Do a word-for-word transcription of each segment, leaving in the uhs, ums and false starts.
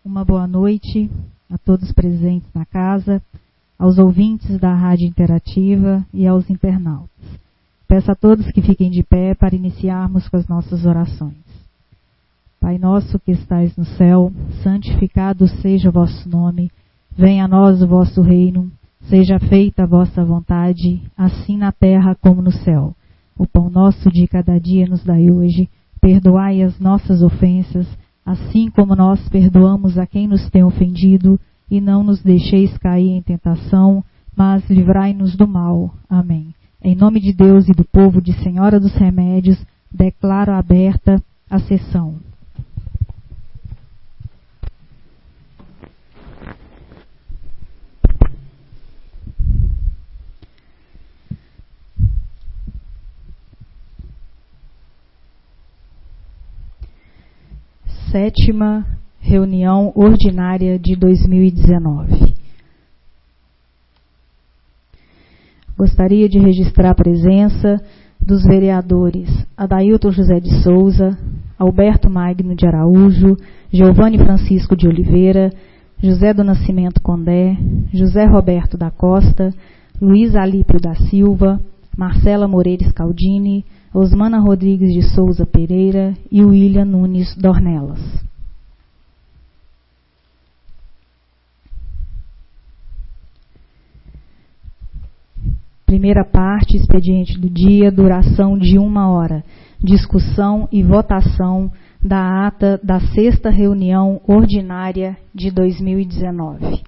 Uma boa noite a todos presentes na casa, aos ouvintes da Rádio Interativa e aos internautas. Peço a todos que fiquem de pé para iniciarmos com as nossas orações. Pai nosso que estais no céu, santificado seja o vosso nome, venha a nós o vosso reino, seja feita a vossa vontade, assim na terra como no céu. O pão nosso de cada dia nos dai hoje, perdoai as nossas ofensas, assim como nós perdoamos a quem nos tem ofendido, e não nos deixeis cair em tentação, mas livrai-nos do mal. Amém. Em nome de Deus e do povo de Senhora dos Remédios, declaro aberta a sessão. Sétima reunião ordinária de dois mil e dezenove. Gostaria de registrar a presença dos vereadores Adailton José de Souza, Alberto Magno de Araújo, Giovanni Francisco de Oliveira, José do Nascimento Condé, José Roberto da Costa, Luiz Alípio da Silva, Marcela Moreira Scaldini, Osmana Rodrigues de Souza Pereira e William Nunes Dornelas. Primeira parte, expediente do dia, duração de uma hora. Discussão e votação da ata da sexta reunião ordinária de dois mil e dezenove.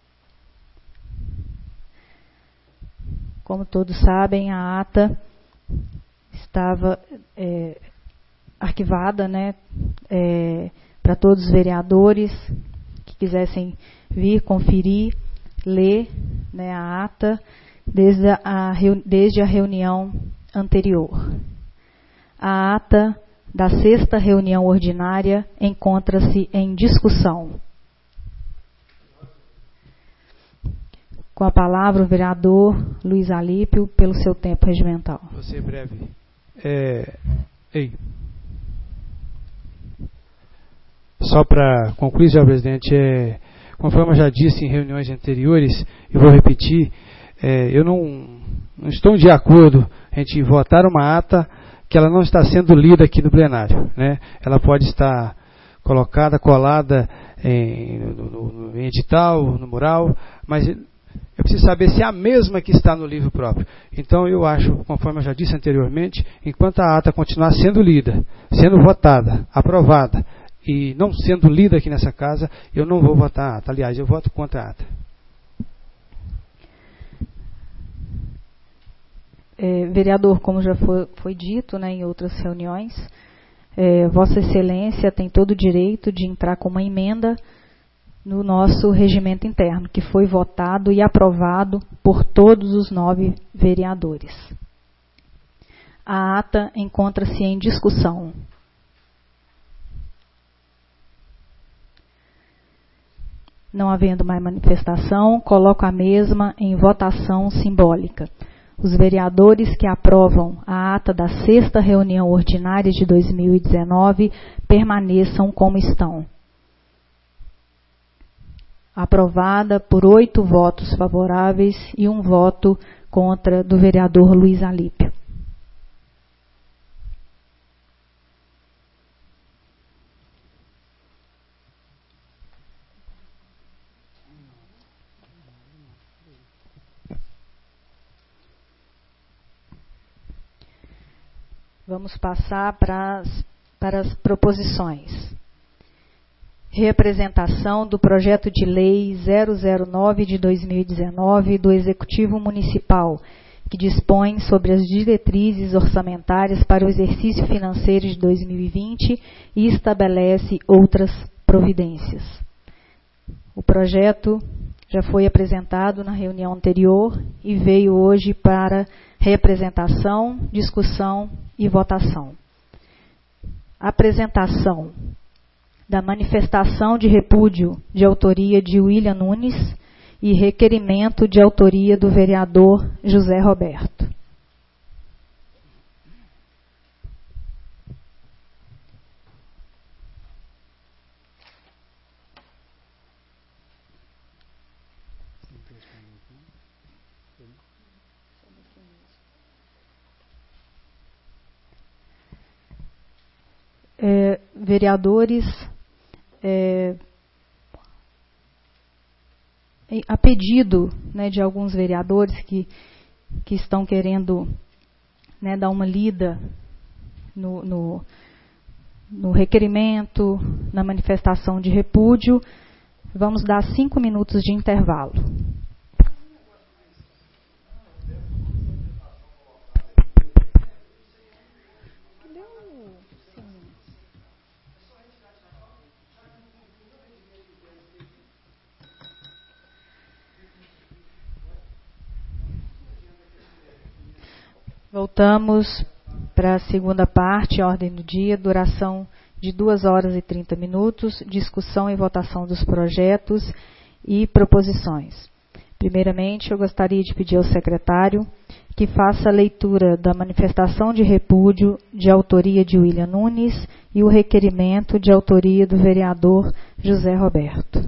Como todos sabem, a ata estava é, arquivada, né, é, para todos os vereadores que quisessem vir conferir, ler, né, a ata desde a, desde a reunião anterior. A ata da sexta reunião ordinária encontra-se em discussão. Com a palavra o vereador Luiz Alípio, pelo seu tempo regimental. Vou ser breve. É, ei. Só para concluir, senhor presidente, é, conforme eu já disse em reuniões anteriores, e vou repetir, é, eu não, não estou de acordo a gente votar uma ata que ela não está sendo lida aqui no plenário, né? Ela pode estar colocada, colada em, no, no, no edital, no mural, mas eu preciso saber se é a mesma que está no livro próprio. Então eu acho, conforme eu já disse anteriormente, enquanto a ata continuar sendo lida, sendo votada, aprovada, e não sendo lida aqui nessa casa, eu não vou votar a ata. Aliás, eu voto contra a ata. É, vereador, como já foi, foi dito, né, em outras reuniões, é, Vossa Excelência tem todo o direito de entrar com uma emenda no nosso regimento interno, que foi votado e aprovado por todos os nove vereadores. A ata encontra-se em discussão. Não havendo mais manifestação, coloco a mesma em votação simbólica. Os vereadores que aprovam a ata da sexta reunião ordinária de dois mil e dezenove permaneçam como estão. Aprovada por oito votos favoráveis e um voto contra do vereador Luiz Alípio. Vamos passar para as, para as proposições. Reapresentação do projeto de lei zero zero nove de dois mil e dezenove do Executivo Municipal, que dispõe sobre as diretrizes orçamentárias para o exercício financeiro de dois mil e vinte e estabelece outras providências. O projeto já foi apresentado na reunião anterior e veio hoje para reapresentação, discussão e votação. Apresentação da manifestação de repúdio de autoria de William Nunes e requerimento de autoria do vereador José Roberto. vereadores, é, a pedido, né, de alguns vereadores que, que estão querendo, né, dar uma lida no, no, no requerimento, na manifestação de repúdio, vamos dar cinco minutos de intervalo. Voltamos para a segunda parte, ordem do dia, duração de duas horas e trinta minutos, discussão e votação dos projetos e proposições. Primeiramente, eu gostaria de pedir ao secretário que faça a leitura da manifestação de repúdio de autoria de William Nunes e o requerimento de autoria do vereador José Roberto.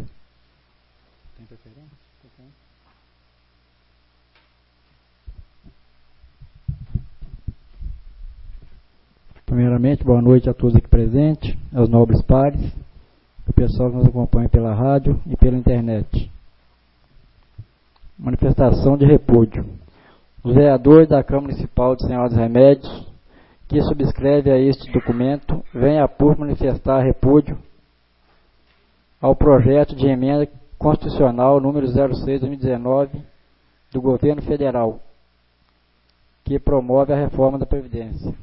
Primeiramente, boa noite a todos aqui presentes, aos nobres pares, o pessoal que nos acompanha pela rádio e pela internet. Manifestação de repúdio. Os vereadores da Câmara Municipal de Senhor dos Remédios, que subscreve a este documento, vêm a público manifestar repúdio ao projeto de emenda constitucional número zero seis barra dois mil e dezenove do Governo Federal, que promove a reforma da Previdência.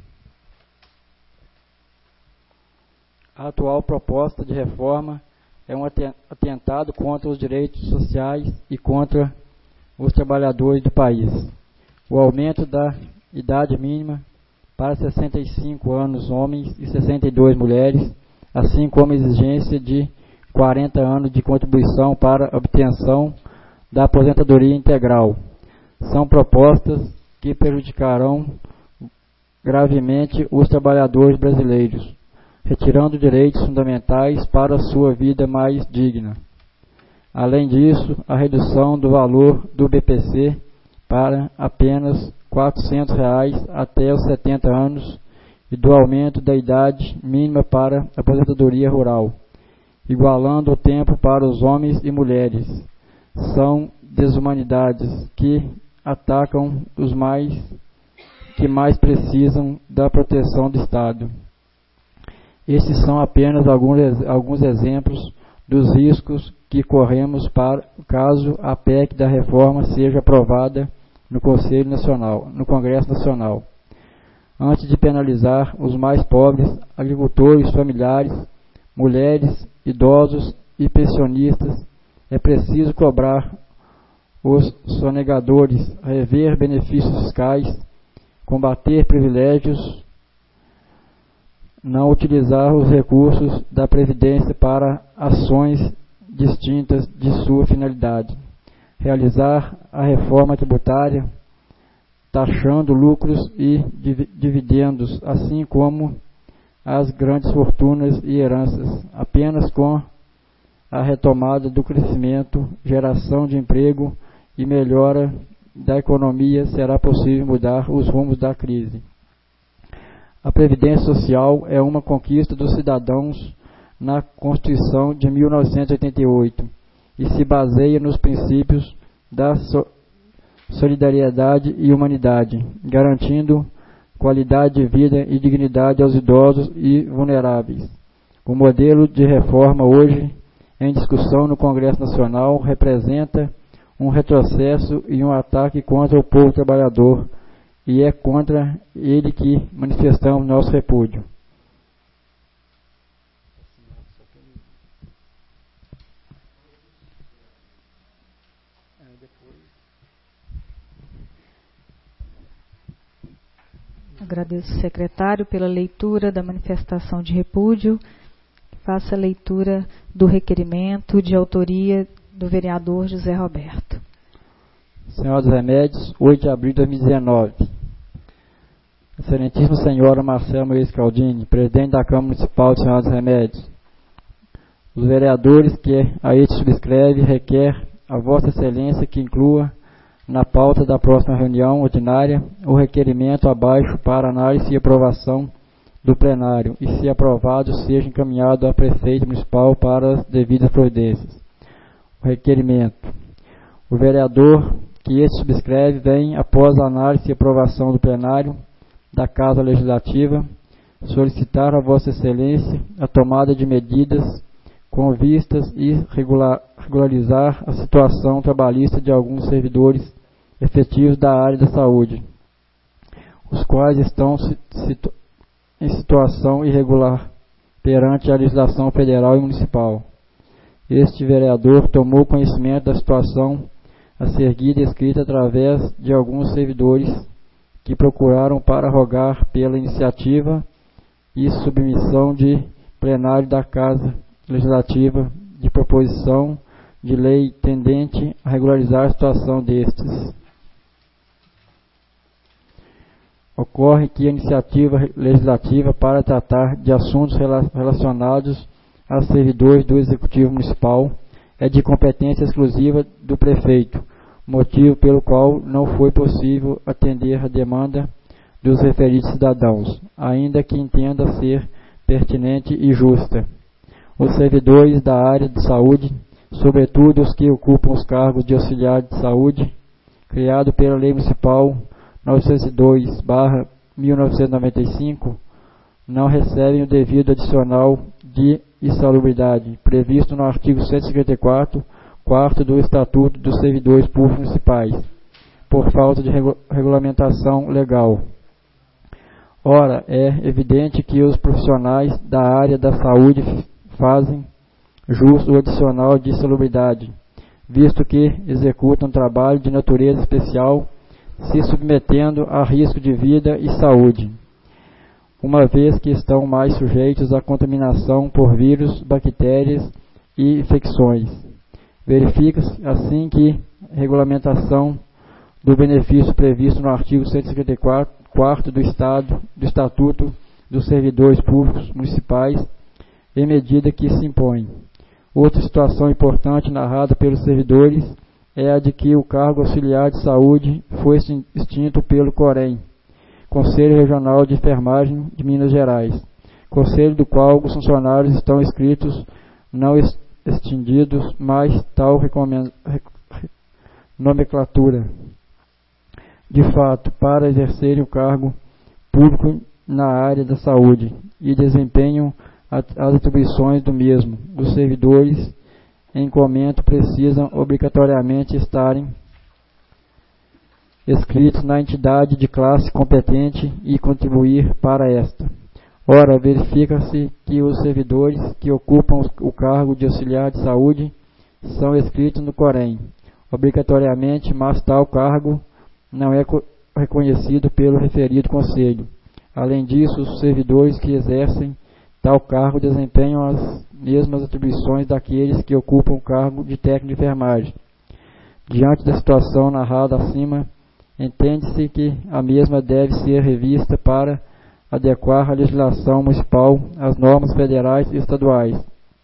A atual proposta de reforma é um atentado contra os direitos sociais e contra os trabalhadores do país. O aumento da idade mínima para sessenta e cinco anos homens e sessenta e dois mulheres, assim como a exigência de quarenta anos de contribuição para a obtenção da aposentadoria integral, são propostas que prejudicarão gravemente os trabalhadores brasileiros, retirando direitos fundamentais para a sua vida mais digna. Além disso, a redução do valor do B P C para apenas quatrocentos reais até os setenta anos e do aumento da idade mínima para a aposentadoria rural, igualando o tempo para os homens e mulheres, são desumanidades que atacam os mais que mais precisam da proteção do Estado. Esses são apenas alguns, alguns exemplos dos riscos que corremos para caso a P E C da reforma seja aprovada no Conselho Nacional, no Congresso Nacional. Antes de penalizar os mais pobres, agricultores, familiares, mulheres, idosos e pensionistas, é preciso cobrar os sonegadores, rever benefícios fiscais, combater privilégios, não utilizar os recursos da Previdência para ações distintas de sua finalidade, realizar a reforma tributária, taxando lucros e dividendos, assim como as grandes fortunas e heranças. Apenas com a retomada do crescimento, geração de emprego e melhora da economia será possível mudar os rumos da crise. A Previdência Social é uma conquista dos cidadãos na Constituição de mil novecentos e oitenta e oito e se baseia nos princípios da so- solidariedade e humanidade, garantindo qualidade de vida e dignidade aos idosos e vulneráveis. O modelo de reforma hoje em discussão no Congresso Nacional representa um retrocesso e um ataque contra o povo trabalhador, e é contra ele que manifestamos nosso repúdio. Agradeço ao secretário pela leitura da manifestação de repúdio. Faça a leitura do requerimento de autoria do vereador José Roberto. Senhor dos Remédios, oito de abril de dois mil e dezenove. Excelentíssima Senhora Marcela Moisés Caldini, presidente da Câmara Municipal de Senhor dos Remédios. Os vereadores que a este subscreve requer a Vossa Excelência que inclua na pauta da próxima reunião ordinária o requerimento abaixo para análise e aprovação do plenário e, se aprovado, seja encaminhado ao prefeito municipal para as devidas providências. O requerimento. O vereador que este subscreve vem, após a análise e aprovação do plenário da Casa Legislativa, solicitar a Vossa Excelência a tomada de medidas com vistas e regular, regularizar a situação trabalhista de alguns servidores efetivos da área da saúde, os quais estão situ, em situação irregular perante a legislação federal e municipal. Este vereador tomou conhecimento da situação a seguir descrita através de alguns servidores que procuraram para rogar pela iniciativa e submissão de plenário da Casa Legislativa de proposição de lei tendente a regularizar a situação destes. Ocorre que a iniciativa legislativa para tratar de assuntos relacionados a servidores do Executivo Municipal é de competência exclusiva do prefeito, motivo pelo qual não foi possível atender a demanda dos referidos cidadãos, ainda que entenda ser pertinente e justa. Os servidores da área de saúde, sobretudo os que ocupam os cargos de auxiliar de saúde, criado pela Lei Municipal novecentos e dois barra mil novecentos e noventa e cinco, não recebem o devido adicional de insalubridade, previsto no artigo cento e cinquenta e quatro, quarto do Estatuto dos Servidores Públicos Municipais, por falta de regu- regulamentação legal. Ora, é evidente que os profissionais da área da saúde fazem jus o adicional de insalubridade, visto que executam trabalho de natureza especial, se submetendo a risco de vida e saúde, uma vez que estão mais sujeitos à contaminação por vírus, bactérias e infecções. Verifica-se, assim, que a regulamentação do benefício previsto no artigo cento e cinquenta e quatro, quarto do, Estado, do Estatuto dos Servidores Públicos Municipais, em medida que se impõe. Outra situação importante narrada pelos servidores é a de que o cargo auxiliar de saúde foi extinto pelo COREM, Conselho Regional de Enfermagem de Minas Gerais, conselho do qual os funcionários estão inscritos não extinguidos, mas tal nomenclatura. De fato, para exercerem o cargo público na área da saúde e desempenham as atribuições do mesmo, os servidores em comento precisam obrigatoriamente estarem inscritos na entidade de classe competente e contribuir para esta. Ora, verifica-se que os servidores que ocupam o cargo de auxiliar de saúde são inscritos no COREM, obrigatoriamente, mas tal cargo não é reconhecido pelo referido conselho. Além disso, os servidores que exercem tal cargo desempenham as mesmas atribuições daqueles que ocupam o cargo de técnico de enfermagem. Diante da situação narrada acima, entende-se que a mesma deve ser revista para adequar a legislação municipal às normas federais e estaduais,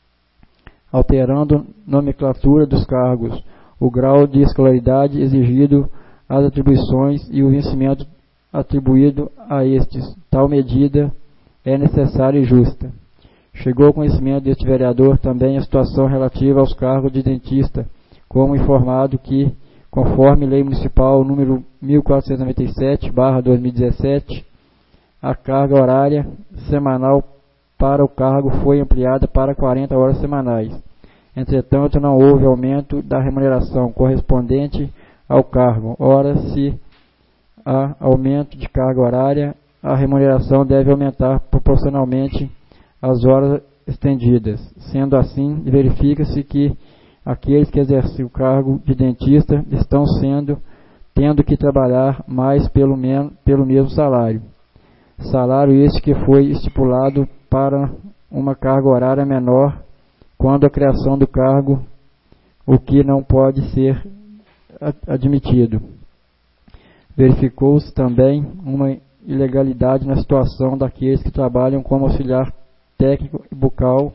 alterando a nomenclatura dos cargos, o grau de escolaridade exigido, as atribuições e o vencimento atribuído a estes. Tal medida é necessária e justa. Chegou ao conhecimento deste vereador também a situação relativa aos cargos de dentista, como informado que, conforme Lei Municipal número mil quatrocentos e noventa e sete barra dois mil e dezessete, a carga horária semanal para o cargo foi ampliada para quarenta horas semanais. Entretanto, não houve aumento da remuneração correspondente ao cargo. Ora, se há aumento de carga horária, a remuneração deve aumentar proporcionalmente às horas estendidas. Sendo assim, verifica-se que aqueles que exercem o cargo de dentista estão sendo, tendo que trabalhar mais pelo, men- pelo mesmo salário. Salário este que foi estipulado para uma carga horária menor quando a criação do cargo, o que não pode ser admitido. Verificou-se também uma ilegalidade na situação daqueles que trabalham como auxiliar técnico bucal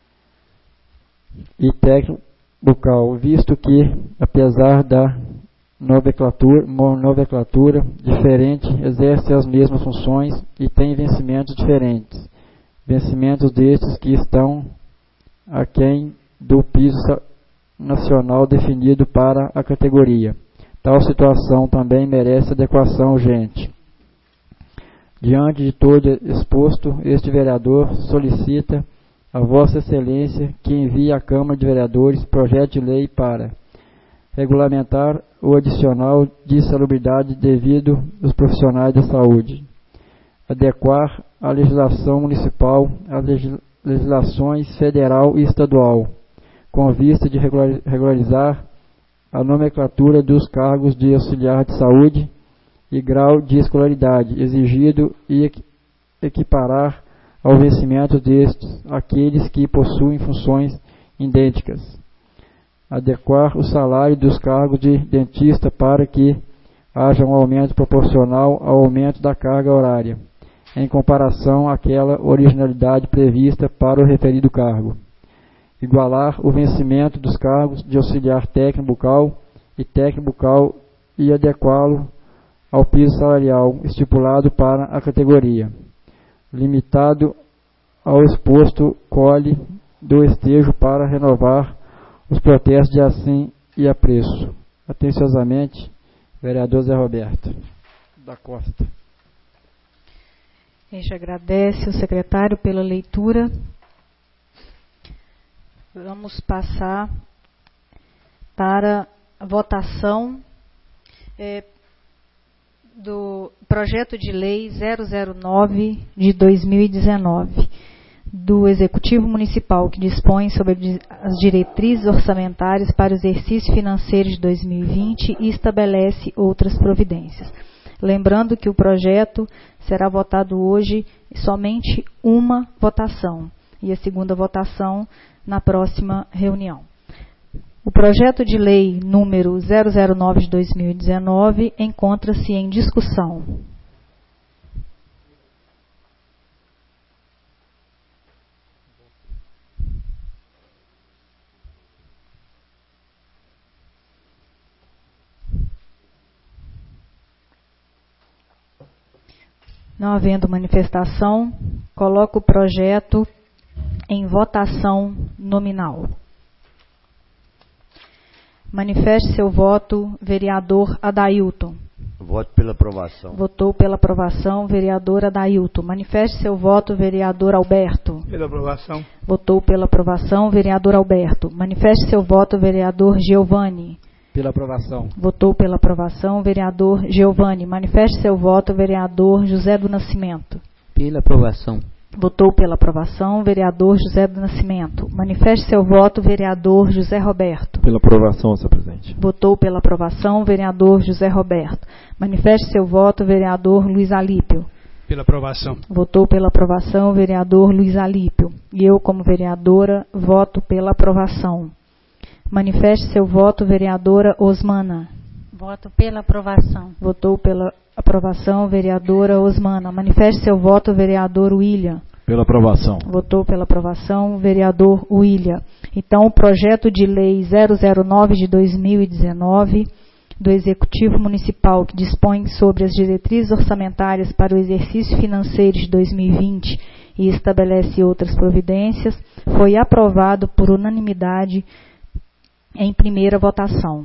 e técnico bucal, visto que, apesar da nomenclatura, nomenclatura diferente, exercem as mesmas funções e têm vencimentos diferentes. Vencimentos destes que estão aquém do piso nacional definido para a categoria. Tal situação também merece adequação urgente. Diante de todo exposto, este vereador solicita a Vossa Excelência que envie à Câmara de Vereadores projeto de lei para regulamentar o adicional de salubridade devido aos profissionais da saúde, adequar a legislação municipal às legislações federal e estadual, com vista de regularizar a nomenclatura dos cargos de auxiliar de saúde e grau de escolaridade exigido e equiparar ao vencimento destes aqueles que possuem funções idênticas. Adequar o salário dos cargos de dentista para que haja um aumento proporcional ao aumento da carga horária, em comparação àquela originalidade prevista para o referido cargo. Igualar o vencimento dos cargos de auxiliar técnico bucal e técnico bucal e adequá-lo ao piso salarial estipulado para a categoria, limitado ao exposto colhe do estejo para renovar os protestos de assim e apreço. Atenciosamente, vereador Zé Roberto da Costa. A gente agradece o secretário pela leitura. Vamos passar para a votação é, do projeto de lei zero zero nove de dois mil e dezenove, do Executivo Municipal, que dispõe sobre as diretrizes orçamentárias para o exercício financeiro de dois mil e vinte e estabelece outras providências. Lembrando que o projeto será votado hoje somente uma votação, e a segunda votação na próxima reunião. O projeto de lei número zero zero nove de dois mil e dezenove encontra-se em discussão. Não havendo manifestação, coloco o projeto em votação nominal. Manifeste seu voto, vereador Adailton. Voto pela aprovação. Votou pela aprovação, vereador Adailton. Manifeste seu voto, vereador Alberto. Pela aprovação. Votou pela aprovação, vereador Alberto. Manifeste seu voto, vereador Giovanni. Pela aprovação. Votou pela aprovação, vereador Giovanni. Manifeste seu voto, vereador José do Nascimento. Pela aprovação. Votou pela aprovação, vereador José do Nascimento. Manifeste seu voto, vereador José Roberto. Pela aprovação, senhor presidente. Votou pela aprovação, vereador José Roberto. Manifeste seu voto, vereador Luiz Alípio. Pela aprovação. Votou pela aprovação, vereador Luiz Alípio. E eu, como vereadora, voto pela aprovação. Manifeste seu voto, vereadora Osmana. Voto pela aprovação. Votou pela aprovação, vereadora Osmana. Manifeste seu voto, vereador William. Pela aprovação. Votou pela aprovação, vereador William. Então, o projeto de lei zero zero nove de dois mil e dezenove, do Executivo Municipal, que dispõe sobre as diretrizes orçamentárias para o exercício financeiro de dois mil e vinte e estabelece outras providências, foi aprovado por unanimidade em primeira votação.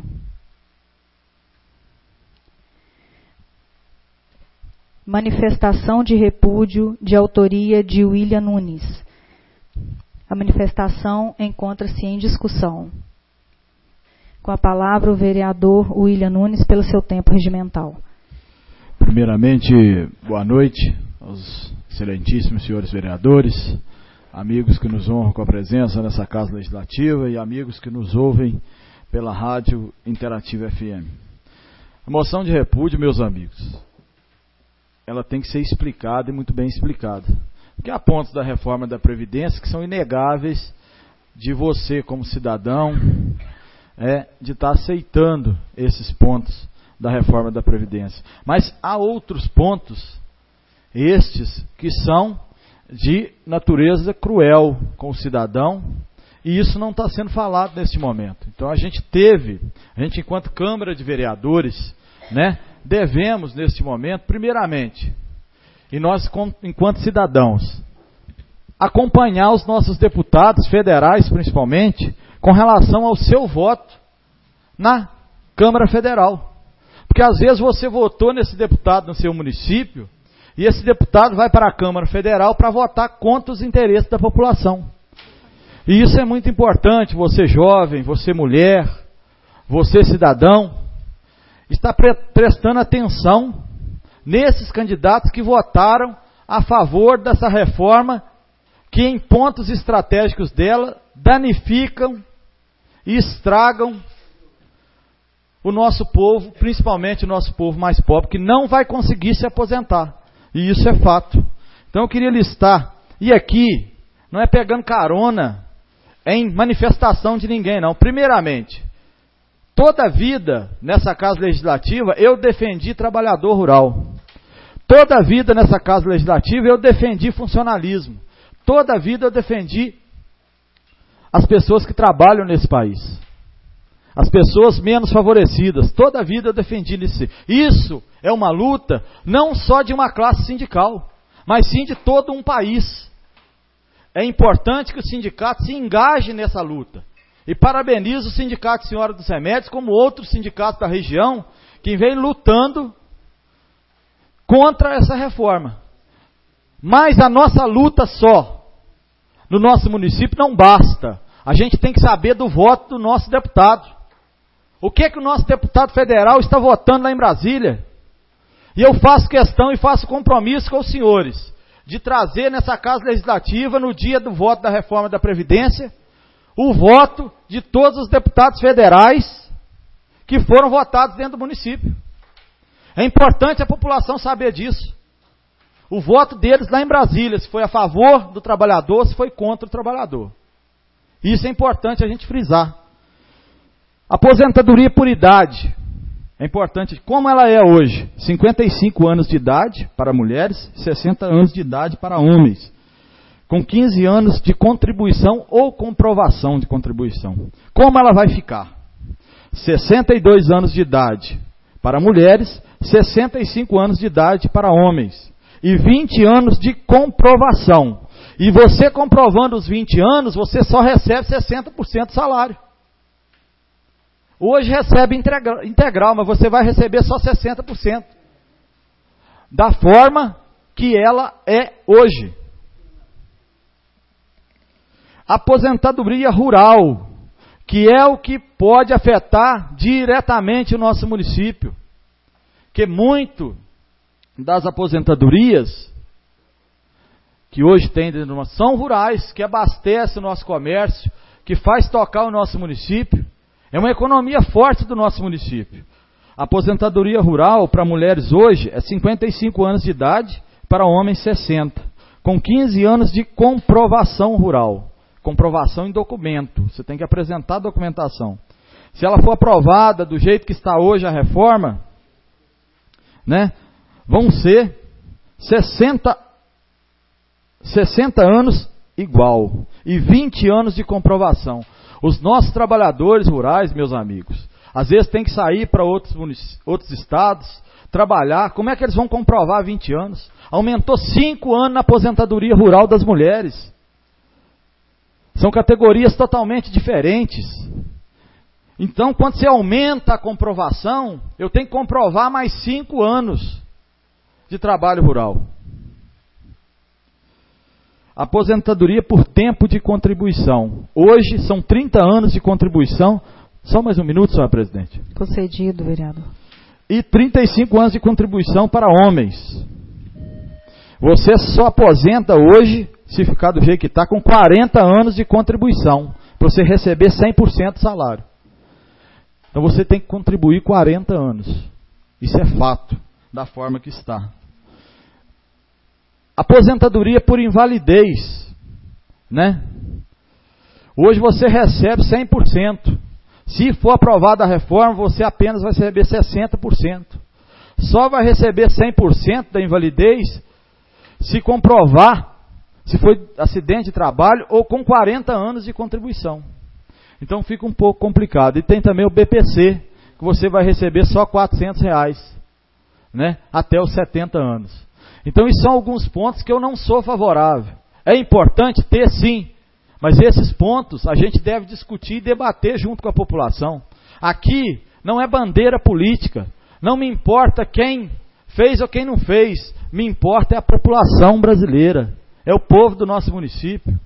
Manifestação de repúdio de autoria de William Nunes. A manifestação encontra-se em discussão. Com a palavra o vereador William Nunes pelo seu tempo regimental. Primeiramente, boa noite aos excelentíssimos senhores vereadores, amigos que nos honram com a presença nessa Casa Legislativa e amigos que nos ouvem pela Rádio Interativa F M. A moção de repúdio, meus amigos, ela tem que ser explicada e muito bem explicada. Porque há pontos da reforma da Previdência que são inegáveis de você, como cidadão, é, de estar aceitando esses pontos da reforma da Previdência. Mas há outros pontos, estes, que são de natureza cruel com o cidadão E isso não está sendo falado neste momento. Então a gente teve, a gente enquanto Câmara de Vereadores, né, devemos neste momento, primeiramente, e nós enquanto cidadãos, acompanhar os nossos deputados federais, principalmente, com relação ao seu voto na Câmara Federal. Porque às vezes você votou nesse deputado no seu município, e esse deputado vai para a Câmara Federal para votar contra os interesses da população. E isso é muito importante, você jovem, você mulher, você cidadão, está pre- prestando atenção nesses candidatos que votaram a favor dessa reforma, que em pontos estratégicos dela danificam e estragam o nosso povo, principalmente o nosso povo mais pobre, que não vai conseguir se aposentar. E isso é fato. Então eu queria listar, e aqui, não é pegando carona em manifestação de ninguém, não. Primeiramente, toda a vida nessa Casa Legislativa eu defendi trabalhador rural. Toda a vida nessa Casa Legislativa eu defendi funcionalismo. Toda a vida eu defendi as pessoas que trabalham nesse país. As pessoas menos favorecidas. Toda a vida eu defendi isso. Isso é uma luta não só de uma classe sindical, mas sim de todo um país. É importante que o sindicato se engaje nessa luta. E parabenizo o Sindicato Senhora dos Remédios, como outros sindicatos da região, que vem lutando contra essa reforma. Mas a nossa luta só, no nosso município, não basta. A gente tem que saber do voto do nosso deputado. O que é que o nosso deputado federal está votando lá em Brasília? E eu faço questão e faço compromisso com os senhores, de trazer nessa Casa Legislativa, no dia do voto da reforma da Previdência, o voto de todos os deputados federais que foram votados dentro do município. É importante a população saber disso. O voto deles lá em Brasília, se foi a favor do trabalhador, se foi contra o trabalhador. Isso é importante a gente frisar. Aposentadoria por idade. É importante, como ela é hoje, cinquenta e cinco anos de idade para mulheres, sessenta anos de idade para homens, com quinze anos de contribuição ou comprovação de contribuição. Como ela vai ficar? sessenta e dois anos de idade para mulheres, sessenta e cinco anos de idade para homens, e vinte anos de comprovação. E você comprovando os vinte anos, você só recebe sessenta por cento do salário. Hoje recebe integral, mas você vai receber só sessenta por cento. Da forma que ela é hoje. Aposentadoria rural, que é o que pode afetar diretamente o nosso município. Que muito das aposentadorias que hoje tem dentro de são rurais, que abastecem o nosso comércio, que faz tocar o nosso município. É uma economia forte do nosso município. A aposentadoria rural para mulheres hoje é cinquenta e cinco anos de idade, para homens sessenta, com quinze anos de comprovação rural. Comprovação em documento, você tem que apresentar a documentação. Se ela for aprovada do jeito que está hoje a reforma, né, vão ser sessenta, sessenta anos igual, e vinte anos de comprovação. Os nossos trabalhadores rurais, meus amigos, às vezes tem que sair para outros, outros estados, trabalhar. Como é que eles vão comprovar vinte anos? Aumentou cinco anos na aposentadoria rural das mulheres. São categorias totalmente diferentes. Então, quando você aumenta a comprovação, eu tenho que comprovar mais cinco anos de trabalho rural. Aposentadoria por tempo de contribuição. Hoje são trinta anos de contribuição. Só mais um minuto, senhora presidente. Concedido, vereador. E trinta e cinco anos de contribuição para homens. Você só aposenta hoje, se ficar do jeito que está, com quarenta anos de contribuição, para você receber cem por cento do salário. Então você tem que contribuir quarenta anos. Isso é fato, da forma que está. Aposentadoria por invalidez, né? Hoje você recebe cem por cento. Se for aprovada a reforma, você apenas vai receber sessenta por cento. Só vai receber cem por cento da invalidez se comprovar se foi acidente de trabalho ou com quarenta anos de contribuição. Então fica um pouco complicado. E tem também o B P C, que você vai receber só quatrocentos reais, né, até os setenta anos. Então esses são alguns pontos que eu não sou favorável. É importante ter sim, mas esses pontos a gente deve discutir e debater junto com a população. Aqui não é bandeira política, não me importa quem fez ou quem não fez, me importa é a população brasileira, é o povo do nosso município.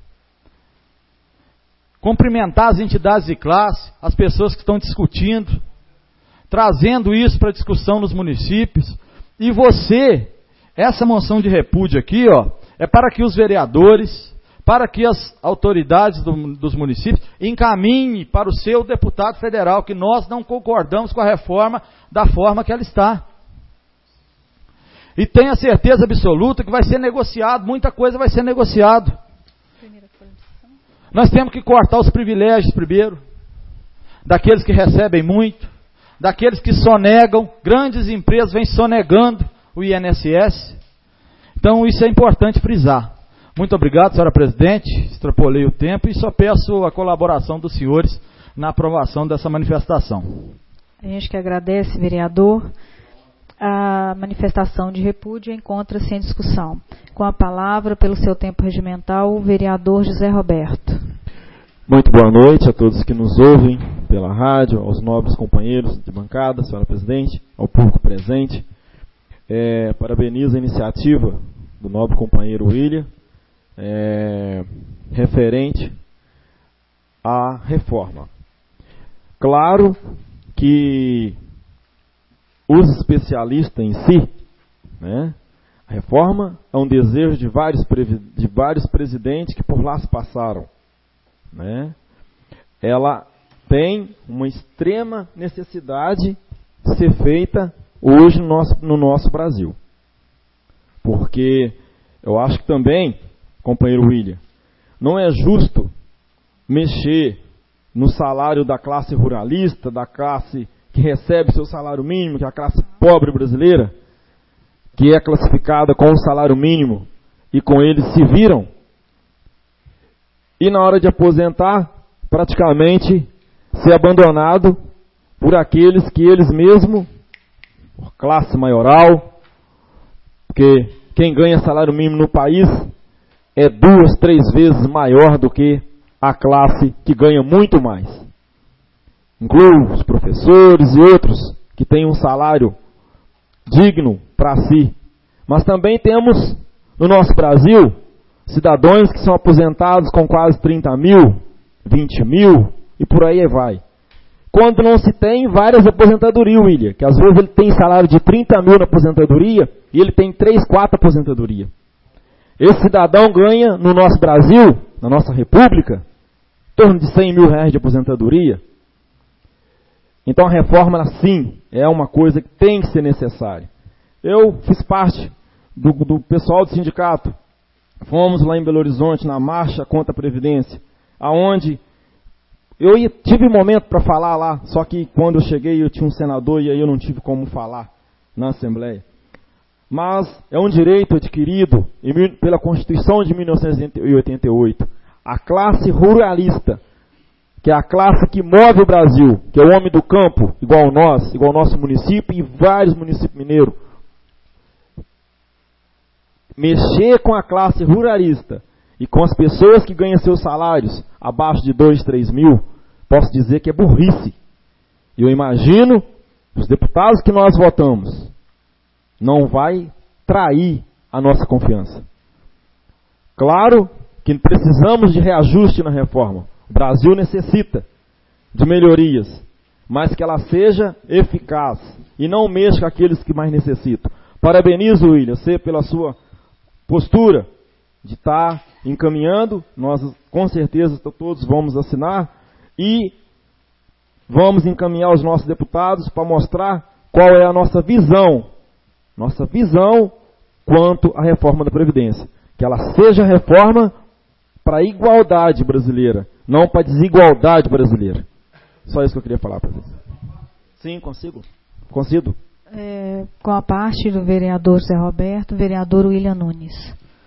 Cumprimentar as entidades de classe, as pessoas que estão discutindo, trazendo isso para discussão nos municípios. E você, essa moção de repúdio aqui, ó, é para que os vereadores, para que as autoridades do, dos municípios encaminhem para o seu deputado federal, que nós não concordamos com a reforma da forma que ela está. E tenha certeza absoluta que vai ser negociado, muita coisa vai ser negociado. Nós temos que cortar os privilégios primeiro, daqueles que recebem muito, daqueles que sonegam, grandes empresas vêm sonegando o I N S S. Então isso é importante frisar. Muito obrigado, senhora presidente, extrapolei o tempo e só peço a colaboração dos senhores na aprovação dessa manifestação. A gente que agradece, vereador. A manifestação de repúdio encontra-se em discussão. Com a palavra, pelo seu tempo regimental, o vereador José Roberto. Muito boa noite a todos que nos ouvem pela rádio, aos nobres companheiros de bancada, senhora presidente, ao público presente. É, parabenizo a iniciativa do nobre companheiro William, é, referente à reforma. Claro que os especialistas em si, né, a reforma é um desejo de vários, de vários presidentes que por lá se passaram. Né? Ela tem uma extrema necessidade de ser feita hoje no nosso, no nosso Brasil. Porque eu acho que também, companheiro William, não é justo mexer no salário da classe ruralista, da classe que recebe seu salário mínimo, que é a classe pobre brasileira, que é classificada com o salário mínimo, e com eles se viram, e na hora de aposentar, praticamente ser abandonado por aqueles que eles mesmos, classe maioral, porque quem ganha salário mínimo no país é duas, três vezes maior do que a classe que ganha muito mais. Incluo os professores e outros que têm um salário digno para si. Mas também temos no nosso Brasil cidadãos que são aposentados com quase trinta mil, vinte mil e por aí vai. Quando não se tem várias aposentadorias, William, que às vezes ele tem salário de trinta mil na aposentadoria e ele tem três, quatro aposentadorias. Esse cidadão ganha no nosso Brasil, na nossa república, em torno de cem mil reais de aposentadoria. Então a reforma, sim, é uma coisa que tem que ser necessária. Eu fiz parte do, do pessoal do sindicato. Fomos lá em Belo Horizonte na marcha contra a Previdência, aonde eu ia, tive momento para falar lá, só que quando eu cheguei eu tinha um senador e aí eu não tive como falar na Assembleia. Mas é um direito adquirido pela Constituição de mil novecentos e oitenta e oito. A classe ruralista, que é a classe que move o Brasil, que é o homem do campo, igual nós, igual nosso município e vários municípios mineiros. Mexer com a classe ruralista e com as pessoas que ganham seus salários abaixo de dois, três mil, posso dizer que é burrice. E eu imagino os deputados que nós votamos não vai trair a nossa confiança. Claro que precisamos de reajuste na reforma. O Brasil necessita de melhorias, mas que ela seja eficaz e não mexa com aqueles que mais necessitam. Parabenizo, William, você pela sua postura de estar encaminhando. Nós com certeza todos vamos assinar e vamos encaminhar os nossos deputados para mostrar qual é a nossa visão, nossa visão quanto à reforma da Previdência. Que ela seja reforma para a igualdade brasileira, não para a desigualdade brasileira. Só isso que eu queria falar para vocês. Sim, consigo? Consigo? É, com a parte do vereador Zé Roberto, vereador William Nunes.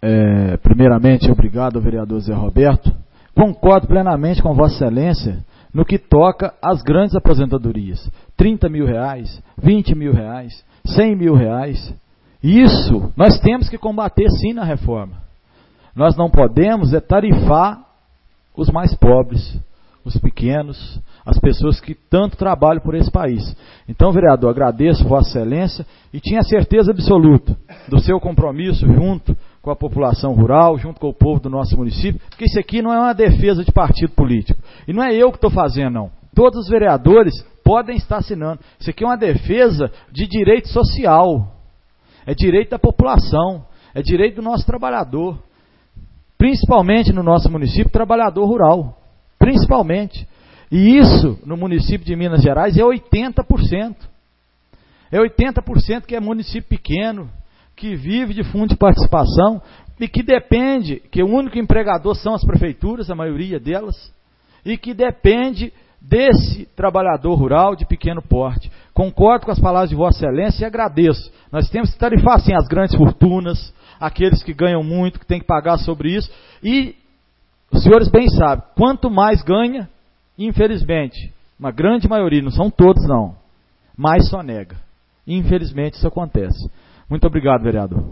É, primeiramente, obrigado ao vereador Zé Roberto. Concordo plenamente com Vossa Excelência no que toca às grandes aposentadorias. trinta mil reais, vinte mil reais, cem mil reais. Isso nós temos que combater sim na reforma. Nós não podemos é tarifar os mais pobres, os pequenos, as pessoas que tanto trabalham por esse país. Então, vereador, agradeço Vossa Excelência e tinha certeza absoluta do seu compromisso junto com a população rural, junto com o povo do nosso município, porque isso aqui não é uma defesa de partido político. E não é eu que estou fazendo, não. Todos os vereadores podem estar assinando. Isso aqui é uma defesa de direito social. É direito da população. É direito do nosso trabalhador. Principalmente no nosso município, trabalhador rural. Principalmente. E isso, no município de Minas Gerais, é oitenta por cento. É oitenta por cento que é município pequeno, que vive de fundo de participação e que depende, que o único empregador são as prefeituras, a maioria delas, e que depende desse trabalhador rural de pequeno porte. Concordo com as palavras de Vossa Excelência e agradeço. Nós temos que tarifar, sim, as grandes fortunas, aqueles que ganham muito, que têm que pagar sobre isso, e os senhores bem sabem, quanto mais ganha, infelizmente, uma grande maioria, não são todos não, mais só nega. Infelizmente isso acontece. Muito obrigado, vereador.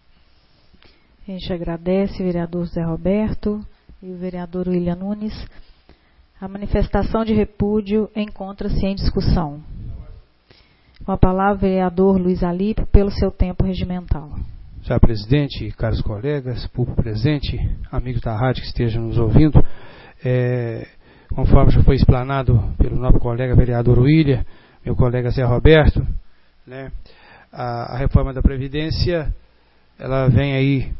A gente agradece o vereador Zé Roberto e o vereador William Nunes. A manifestação de repúdio encontra-se em discussão. Com a palavra, o vereador Luiz Alípio, pelo seu tempo regimental. Senhor presidente, caros colegas, público presente, amigos da rádio que estejam nos ouvindo, é, conforme já foi explanado pelo nosso colega vereador William, meu colega Zé Roberto, né, a, a reforma da Previdência, ela vem aí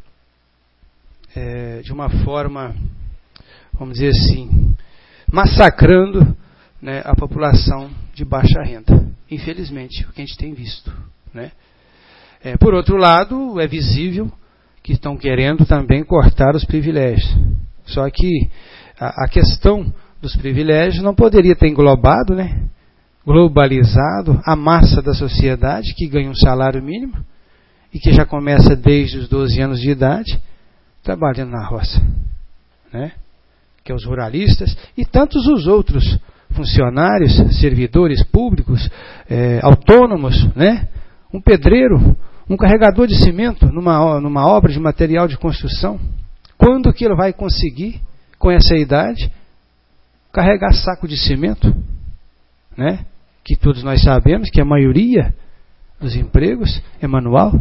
é, de uma forma, vamos dizer assim, massacrando, né, a população de baixa renda. Infelizmente, o que a gente tem visto, né? É, por outro lado, é visível que estão querendo também cortar os privilégios. Só que a, a questão dos privilégios não poderia ter englobado, né, globalizado a massa da sociedade que ganha um salário mínimo e que já começa desde os doze anos de idade trabalhando na roça, né? Que é os ruralistas e tantos os outros funcionários, servidores públicos, é, autônomos, né? Um pedreiro, um carregador de cimento numa, numa obra de material de construção. Quando que ele vai conseguir, com essa idade, carregar saco de cimento, né? Que todos nós sabemos que a maioria dos empregos é manual.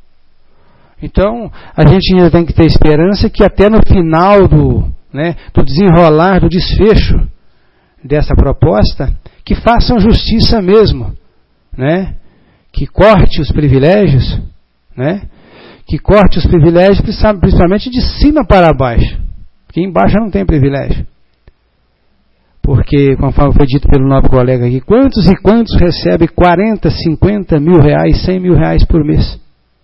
Então, a gente ainda tem que ter esperança que até no final do, né, do desenrolar, do desfecho dessa proposta, que façam justiça mesmo, né? Que corte os privilégios, né? Que corte os privilégios principalmente de cima para baixo, porque embaixo não tem privilégio. Porque, conforme foi dito pelo nosso colega aqui, quantos e quantos recebem quarenta, cinquenta mil reais, cem mil reais por mês?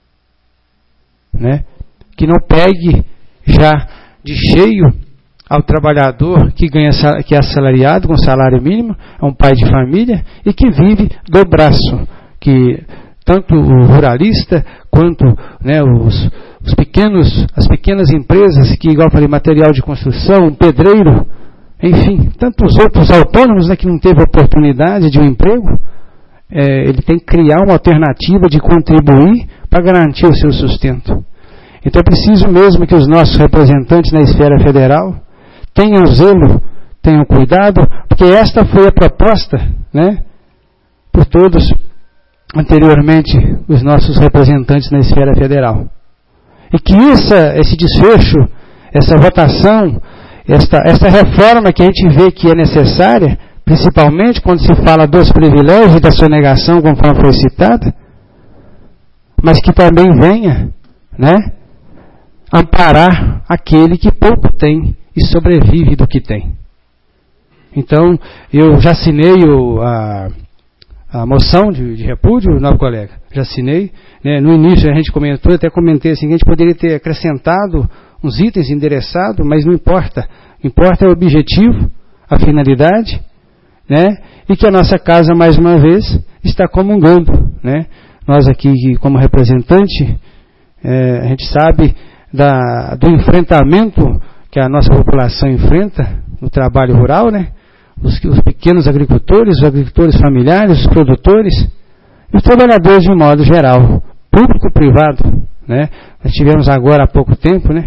Né? Que não pegue já de cheio ao trabalhador que, ganha, que é assalariado com salário mínimo, é um pai de família e que vive do braço, que tanto o ruralista quanto, né, os, os pequenos, as pequenas empresas que, igual eu falei, material de construção, um pedreiro, enfim, tantos outros autônomos, né, que não teve oportunidade de um emprego, é, ele tem que criar uma alternativa de contribuir para garantir o seu sustento. Então é preciso mesmo que os nossos representantes na esfera federal tenham zelo, tenham cuidado, porque esta foi a proposta, né, por todos anteriormente os nossos representantes na esfera federal. E que essa, esse desfecho, essa votação, esta, essa reforma que a gente vê que é necessária, principalmente quando se fala dos privilégios e da sonegação, conforme foi citada, mas que também venha, né, amparar aquele que pouco tem e sobrevive do que tem. Então, eu já assinei o, a, a moção de, de repúdio, nosso colega, já assinei, né, no início a gente comentou, até comentei assim, que a gente poderia ter acrescentado uns itens endereçados, mas não importa, importa é o objetivo, a finalidade, né, e que a nossa casa, mais uma vez, está comungando, né. Nós aqui, como representante, é, a gente sabe da, do enfrentamento que a nossa população enfrenta no trabalho rural, né? Os, os pequenos agricultores, os agricultores familiares, os produtores e os trabalhadores de um modo geral, público e privado, né? Nós tivemos agora há pouco tempo, né?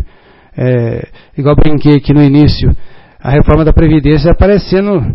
É, igual brinquei aqui no início, a reforma da Previdência aparecendo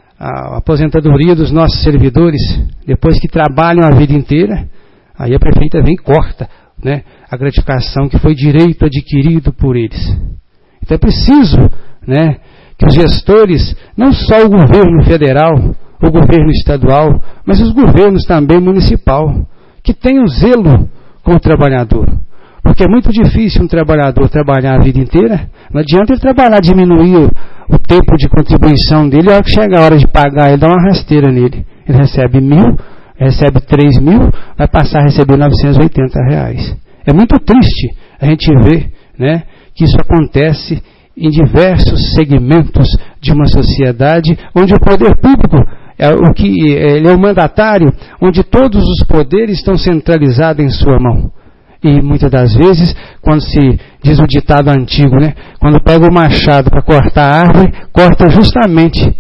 a aposentadoria dos nossos servidores, depois que trabalham a vida inteira, aí a prefeita vem e corta, né, a gratificação que foi direito adquirido por eles. Então é preciso, né, que os gestores, não só o governo federal, o governo estadual, mas os governos também municipal, que tenham zelo com o trabalhador. Porque é muito difícil um trabalhador trabalhar a vida inteira. Não adianta ele trabalhar, diminuir o, o tempo de contribuição dele, e a hora que chega a hora de pagar, ele dá uma rasteira nele. Ele recebe mil, recebe três mil, vai passar a receber novecentos e oitenta reais. É muito triste a gente ver, né, que isso acontece em diversos segmentos de uma sociedade onde o poder público é o que ele é o mandatário, onde todos os poderes estão centralizados em sua mão. E muitas das vezes, quando se diz o ditado antigo, né, quando pega o machado para cortar a árvore, corta justamente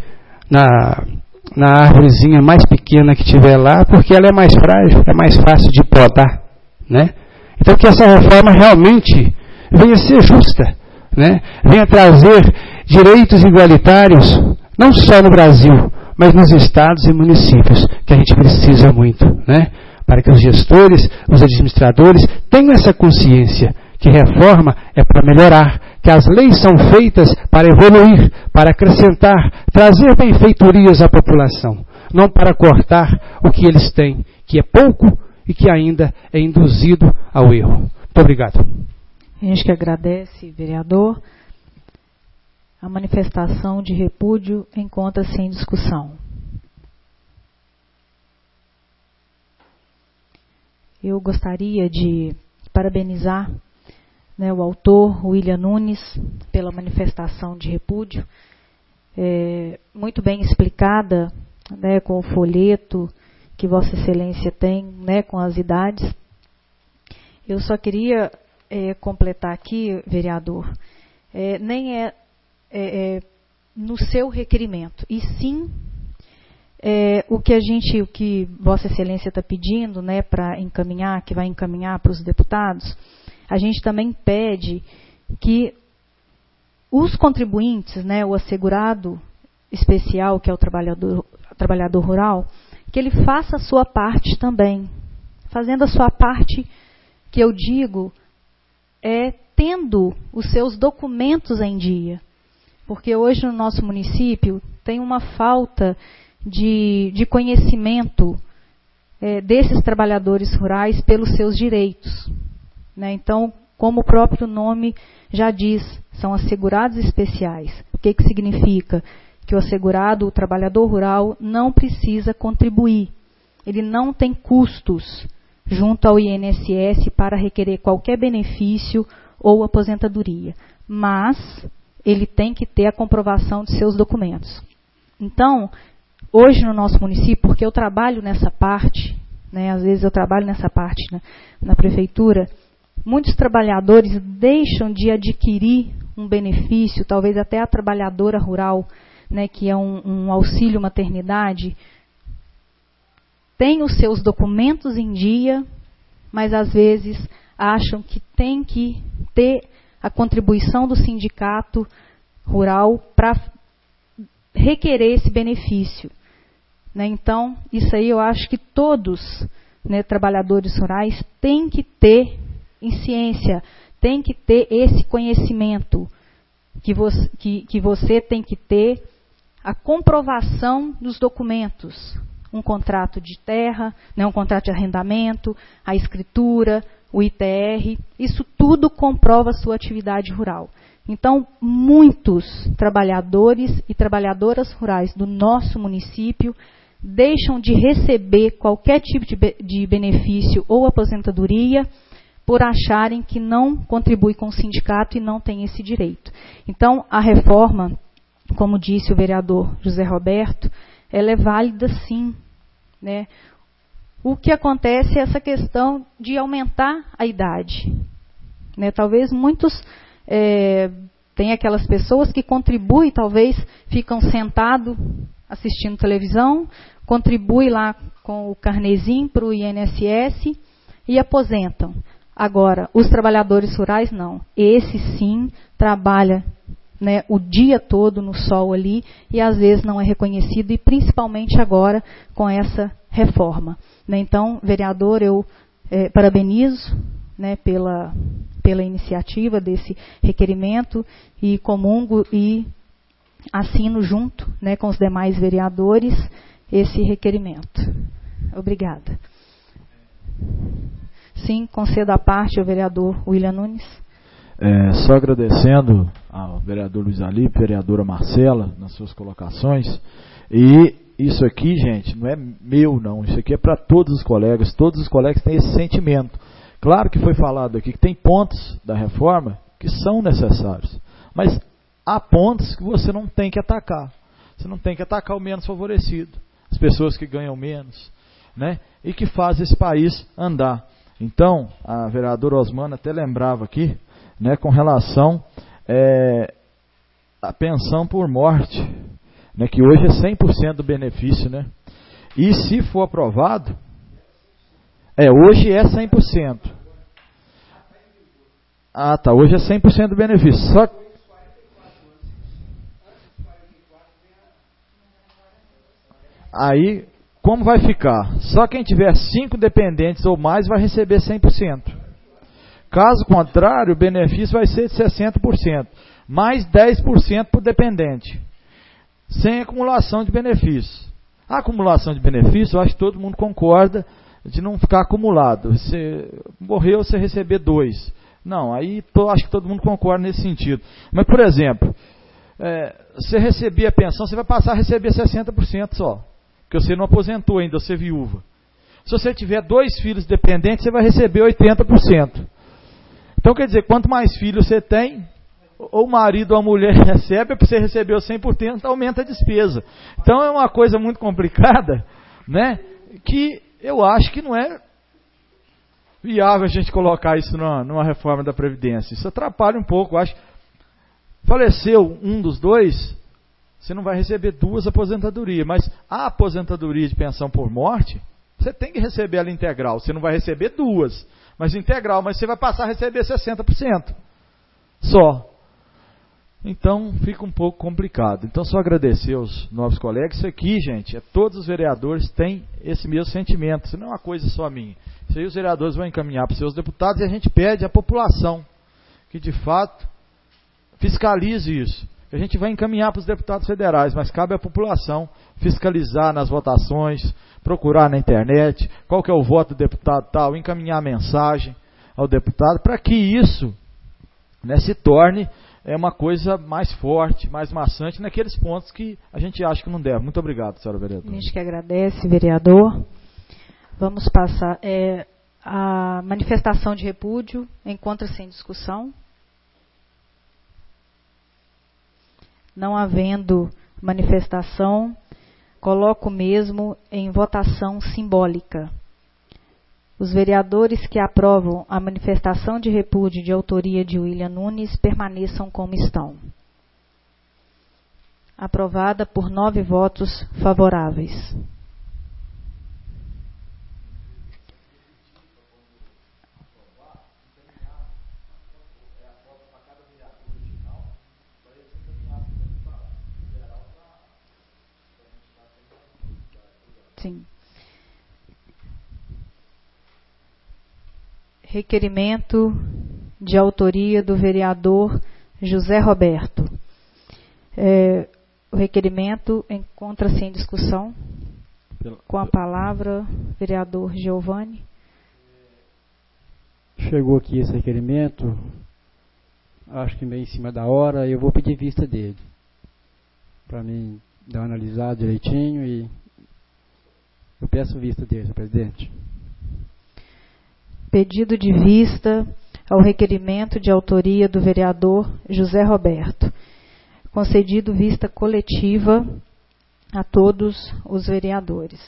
na, na árvorezinha mais pequena que tiver lá, porque ela é mais frágil, é mais fácil de podar, né? Então que essa reforma realmente venha ser justa, né? Venha trazer direitos igualitários, não só no Brasil, mas nos estados e municípios, que a gente precisa muito, né? Para que os gestores, os administradores tenham essa consciência que reforma é para melhorar, que as leis são feitas para evoluir, para acrescentar, trazer benfeitorias à população, não para cortar o que eles têm, que é pouco e que ainda é induzido ao erro. Muito obrigado. A gente que agradece, vereador. A manifestação de repúdio encontra-se em discussão. Eu gostaria de parabenizar, né, o autor, William Nunes, pela manifestação de repúdio, é, muito bem explicada, né, com o folheto que Vossa Excelência tem, né, com as idades. Eu só queria é, completar aqui, vereador, é, nem é, é, é no seu requerimento, e sim É, o que a gente, o que Vossa Excelência está pedindo, né, para encaminhar, que vai encaminhar para os deputados, a gente também pede que os contribuintes, né, o assegurado especial, que é o trabalhador, trabalhador rural, que ele faça a sua parte também. Fazendo a sua parte, que eu digo, é tendo os seus documentos em dia. Porque hoje no nosso município tem uma falta De, de conhecimento é, desses trabalhadores rurais pelos seus direitos, né? Então, como o próprio nome já diz, são assegurados especiais. O que, que significa? Que o assegurado, o trabalhador rural, não precisa contribuir. Ele não tem custos junto ao I N S S para requerer qualquer benefício ou aposentadoria. Mas ele tem que ter a comprovação de seus documentos. Então, hoje no nosso município, porque eu trabalho nessa parte, né, às vezes eu trabalho nessa parte na, na prefeitura, muitos trabalhadores deixam de adquirir um benefício, talvez até a trabalhadora rural, né, que é um, um auxílio maternidade, tem os seus documentos em dia, mas às vezes acham que tem que ter a contribuição do sindicato rural para requerer esse benefício. Né? Então, isso aí eu acho que todos, né, trabalhadores rurais têm que ter em ciência, têm que ter esse conhecimento, que você, que, que você tem que ter a comprovação dos documentos, um contrato de terra, né, um contrato de arrendamento, a escritura, o I T R, isso tudo comprova a sua atividade rural. Então, muitos trabalhadores e trabalhadoras rurais do nosso município deixam de receber qualquer tipo de, de benefício ou aposentadoria por acharem que não contribui com o sindicato e não tem esse direito. Então, a reforma, como disse o vereador José Roberto, ela é válida sim, né? O que acontece é essa questão de aumentar a idade. né? Talvez muitos, é, tem aquelas pessoas que contribuem, talvez ficam sentados assistindo televisão, contribuem lá com o carnezinho para o I N S S e aposentam. Agora, os trabalhadores rurais não. Esse sim trabalha, né, o dia todo no sol ali e às vezes não é reconhecido, e principalmente agora com essa reforma, né? Então, vereador, eu é, parabenizo, né, pela, pela iniciativa desse requerimento e comungo e assino junto, né, com os demais vereadores esse requerimento. Obrigada. Sim, concedo a parte ao vereador William Nunes. É, só agradecendo ao vereador Luiz Alípio, vereadora Marcela, nas suas colocações. E isso aqui, gente, não é meu não, isso aqui é para todos os colegas, todos os colegas têm esse sentimento. Claro que foi falado aqui que tem pontos da reforma que são necessários, mas há pontos que você não tem que atacar. Você não tem que atacar o menos favorecido, as pessoas que ganham menos, né, e que fazem esse país andar. Então, a vereadora Osmana até lembrava aqui, né, com relação é, à pensão por morte, né, que hoje é cem por cento do benefício, né? E se for aprovado, é, hoje é cem por cento. Ah, tá, hoje é cem por cento do benefício. Só aí, como vai ficar? Só quem tiver cinco dependentes ou mais vai receber cem por cento. Caso contrário, o benefício vai ser de sessenta por cento, mais dez por cento por dependente, sem acumulação de benefícios. A acumulação de benefícios, eu acho que todo mundo concorda de não ficar acumulado. Você morreu, você receber dois. Não, aí tô, acho que todo mundo concorda nesse sentido. Mas, por exemplo, é, você receber a pensão, você vai passar a receber sessenta por cento só, porque você não aposentou ainda, você é viúva. Se você tiver dois filhos dependentes, você vai receber oitenta por cento. Então, quer dizer, quanto mais filhos você tem, ou o marido ou a mulher recebe, para você receber o cem por cento, aumenta a despesa. Então, é uma coisa muito complicada, né, que eu acho que não é viável a gente colocar isso numa, numa reforma da Previdência. Isso atrapalha um pouco. Eu acho que faleceu um dos dois, você não vai receber duas aposentadorias, mas a aposentadoria de pensão por morte, você tem que receber ela integral. Você não vai receber duas, mas integral, mas você vai passar a receber sessenta por cento só. Então fica um pouco complicado. Então só agradecer aos novos colegas. Isso aqui, gente, é, todos os vereadores têm esse mesmo sentimento. Isso não é uma coisa só minha. Isso aí os vereadores vão encaminhar para os seus deputados e a gente pede à população que de fato fiscalize isso. A gente vai encaminhar para os deputados federais, mas cabe à população fiscalizar nas votações, procurar na internet qual que é o voto do deputado tal, encaminhar a mensagem ao deputado para que isso, né, se torne é, uma coisa mais forte, mais maçante naqueles pontos que a gente acha que não deve. Muito obrigado, senhora vereadora. A gente que agradece, vereador. Vamos passar. É, a manifestação de repúdio encontra-se em discussão. Não havendo manifestação, coloco mesmo em votação simbólica. Os vereadores que aprovam a manifestação de repúdio de autoria de William Nunes permaneçam como estão. Aprovada por nove votos favoráveis. Sim. Requerimento de autoria do vereador José Roberto. É, o requerimento encontra-se em discussão. Com a palavra, vereador Giovanni. Chegou aqui esse requerimento, acho que meio em cima da hora, eu vou pedir vista dele, para mim dar uma analisada direitinho, e eu peço vista dele, senhor presidente. Pedido de vista ao requerimento de autoria do vereador José Roberto. Concedido vista coletiva a todos os vereadores.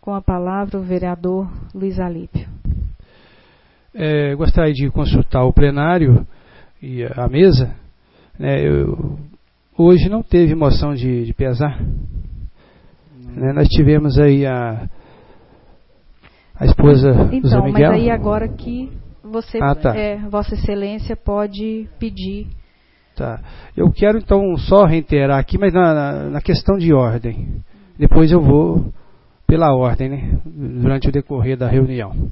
Com a palavra o vereador Luiz Alípio. É, gostaria de consultar o plenário e a mesa. Né, eu, hoje não teve moção de, de pesar. Né, nós tivemos aí a, a esposa então, do Zé Miguel. Mas aí agora que você, ah, tá. é, Vossa Excelência pode pedir. Tá. Eu quero então só reiterar aqui, mas na, na, na questão de ordem. Depois eu vou pela ordem, né, durante o decorrer da reunião.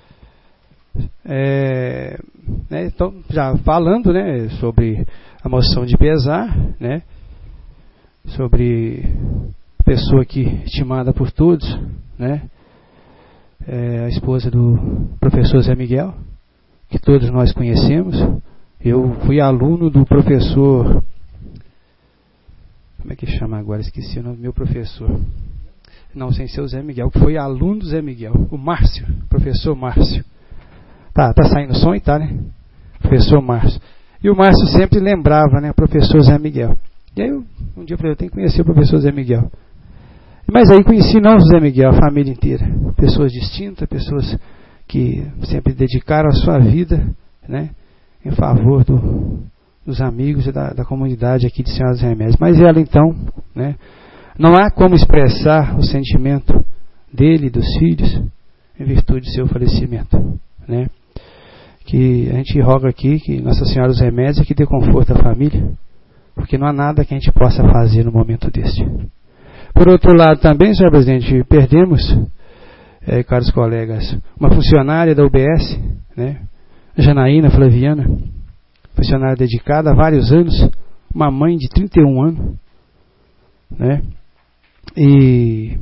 É, né, então, já falando, né, sobre a moção de pesar, né, sobre a pessoa aqui estimada por todos, né, é a esposa do professor Zé Miguel, que todos nós conhecemos. Eu fui aluno do professor, como é que chama agora? Esqueci o nome do meu professor. Não, sem ser o Zé Miguel, que foi aluno do Zé Miguel, o Márcio, professor Márcio. Tá, tá saindo som e tá, né? Professor Márcio. E o Márcio sempre lembrava, né, o professor Zé Miguel. E aí eu, um dia eu falei, eu tenho que conhecer o professor Zé Miguel. Mas aí conheci não o Zé Miguel, a família inteira. Pessoas distintas, pessoas que sempre dedicaram a sua vida, né, em favor do, dos amigos e da, da comunidade aqui de Senhora dos Remédios. Mas ela então, né, não há como expressar o sentimento dele e dos filhos em virtude do seu falecimento, né? Que a gente roga aqui que Nossa Senhora dos Remédios que dê conforto à família, porque não há nada que a gente possa fazer no momento deste. Por outro lado também, senhor presidente, perdemos, é, caros colegas, uma funcionária da U B S, né, Janaína Flaviana, funcionária dedicada há vários anos, uma mãe de trinta e um anos, né, e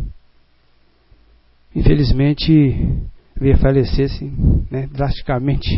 infelizmente veio falecer assim, né, drasticamente.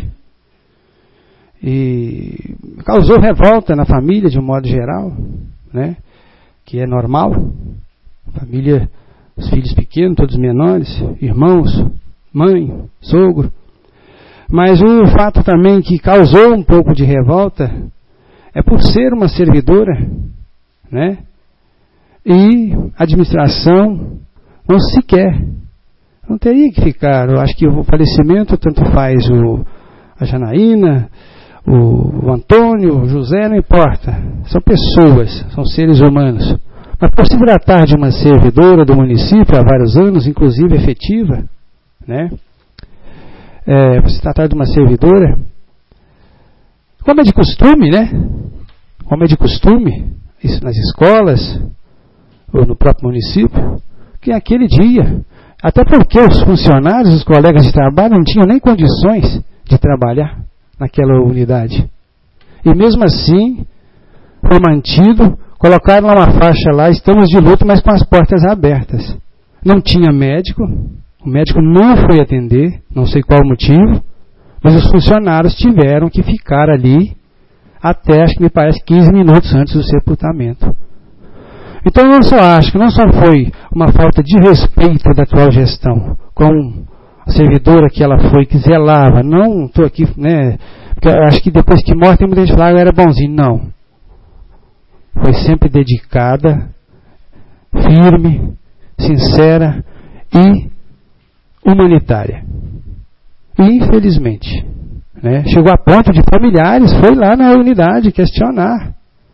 E causou revolta na família de um modo geral, né, que é normal. Família, os filhos pequenos, todos menores, irmãos, mãe, sogro. Mas o fato também que causou um pouco de revolta é por ser uma servidora, né, e a administração não se quer. Não teria que ficar. Eu acho que o falecimento tanto faz o, a Janaína, o, o Antônio, o José, não importa. São pessoas, são seres humanos. Mas por se tratar de uma servidora do município há vários anos, inclusive efetiva, né? É, por se tratar de uma servidora, como é de costume, né? Como é de costume, isso nas escolas, ou no próprio município, que aquele dia, até porque os funcionários, os colegas de trabalho não tinham nem condições de trabalhar naquela unidade. E mesmo assim, foi mantido, colocaram lá uma faixa lá, estamos de luto, mas com as portas abertas. Não tinha médico, o médico não foi atender, não sei qual o motivo, mas os funcionários tiveram que ficar ali até, acho que me parece, quinze minutos antes do sepultamento. Então eu só acho que não só foi uma falta de respeito da atual gestão com a servidora que ela foi, que zelava, não estou aqui, né, porque eu acho que depois que morre tem muita gente que fala, era bonzinho, não. Foi sempre dedicada, firme, sincera e humanitária. E infelizmente, né, chegou a ponto de familiares, foi lá na unidade questionar.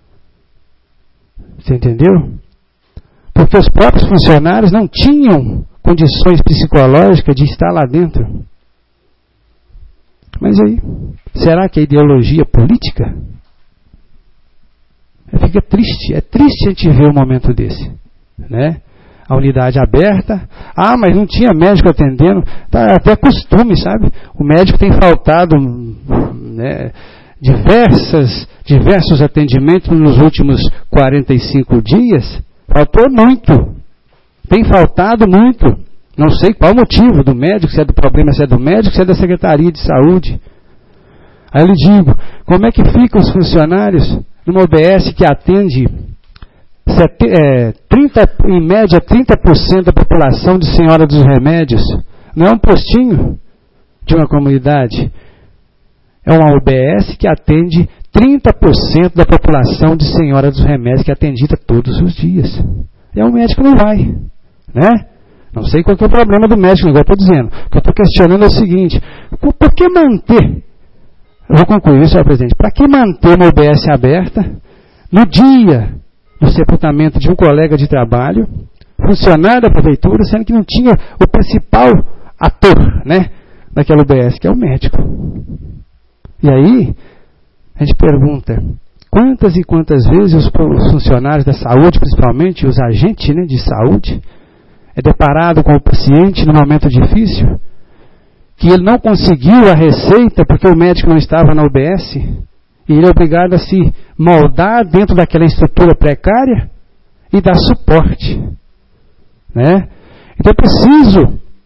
Você entendeu? Porque os próprios funcionários não tinham condições psicológicas de estar lá dentro. Mas aí, será que é ideologia política? Fica triste, é triste a gente ver um momento desse, né? A unidade aberta, ah, mas não tinha médico atendendo, tá, até costume, sabe? O médico tem faltado, né, diversas, diversos atendimentos nos últimos quarenta e cinco dias, faltou muito, tem faltado muito, não sei qual o motivo do médico, se é do problema, se é do médico, se é da Secretaria de Saúde. Aí eu lhe digo, como é que ficam os funcionários numa U B S que atende é, trinta, em média trinta por cento da população de Senhora dos Remédios? Não é um postinho de uma comunidade, é uma U B S que atende trinta por cento da população de Senhora dos Remédios, que é atendida todos os dias. E o médico não vai, né? Não sei qual que é o problema do médico, igual eu estou dizendo. O que eu estou questionando é o seguinte: por, por que manter, eu vou concluir, senhor presidente, para que manter uma U B S aberta no dia do sepultamento de um colega de trabalho, funcionário da prefeitura, sendo que não tinha o principal ator, né, daquela U B S, que é o médico? E aí, a gente pergunta, quantas e quantas vezes os funcionários da saúde, principalmente os agentes, né, de saúde, é deparado com o paciente num momento difícil, que ele não conseguiu a receita porque o médico não estava na U B S, e ele é obrigado a se moldar dentro daquela estrutura precária e dar suporte, né? Então é preciso,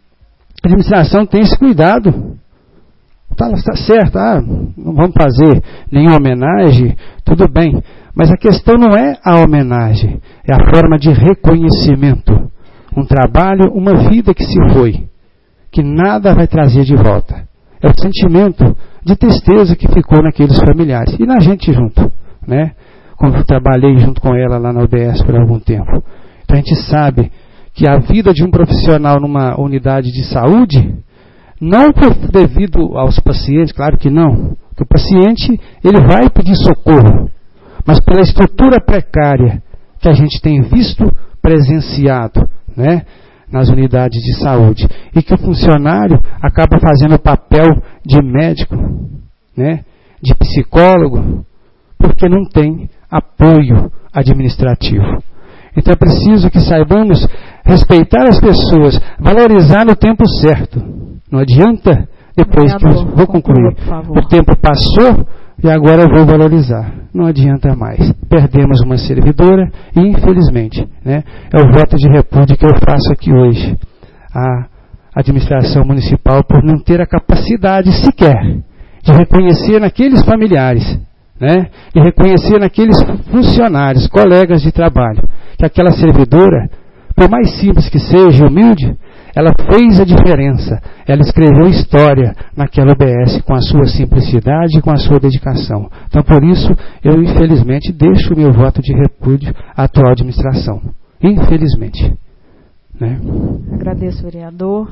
a administração tem esse cuidado. Está tá certo, ah, não vamos fazer nenhuma homenagem, tudo bem, mas a questão não é a homenagem, é a forma de reconhecimento. Um trabalho, uma vida que se foi, que nada vai trazer de volta. É o sentimento de tristeza que ficou naqueles familiares. E na gente junto, né? Como eu trabalhei junto com ela lá na U B S por algum tempo. Então a gente sabe que a vida de um profissional numa unidade de saúde, não por devido aos pacientes, claro que não, porque o paciente ele vai pedir socorro, mas pela estrutura precária que a gente tem visto, presenciado, né, nas unidades de saúde, e que o funcionário acaba fazendo o papel de médico, né, de psicólogo, porque não tem apoio administrativo. Então é preciso que saibamos respeitar as pessoas, valorizar no tempo certo. Não adianta depois que eu vou concluir, o tempo passou e agora eu vou valorizar. Não adianta mais. Perdemos uma servidora e, infelizmente, né, é o voto de repúdio que eu faço aqui hoje. A administração municipal, por não ter a capacidade sequer de reconhecer naqueles familiares, né, de reconhecer naqueles funcionários, colegas de trabalho, que aquela servidora, por mais simples que seja, humilde, ela fez a diferença. Ela escreveu história naquela U B S com a sua simplicidade e com a sua dedicação. Então, por isso, eu infelizmente deixo o meu voto de repúdio à atual administração. Infelizmente. Né? Agradeço, vereador.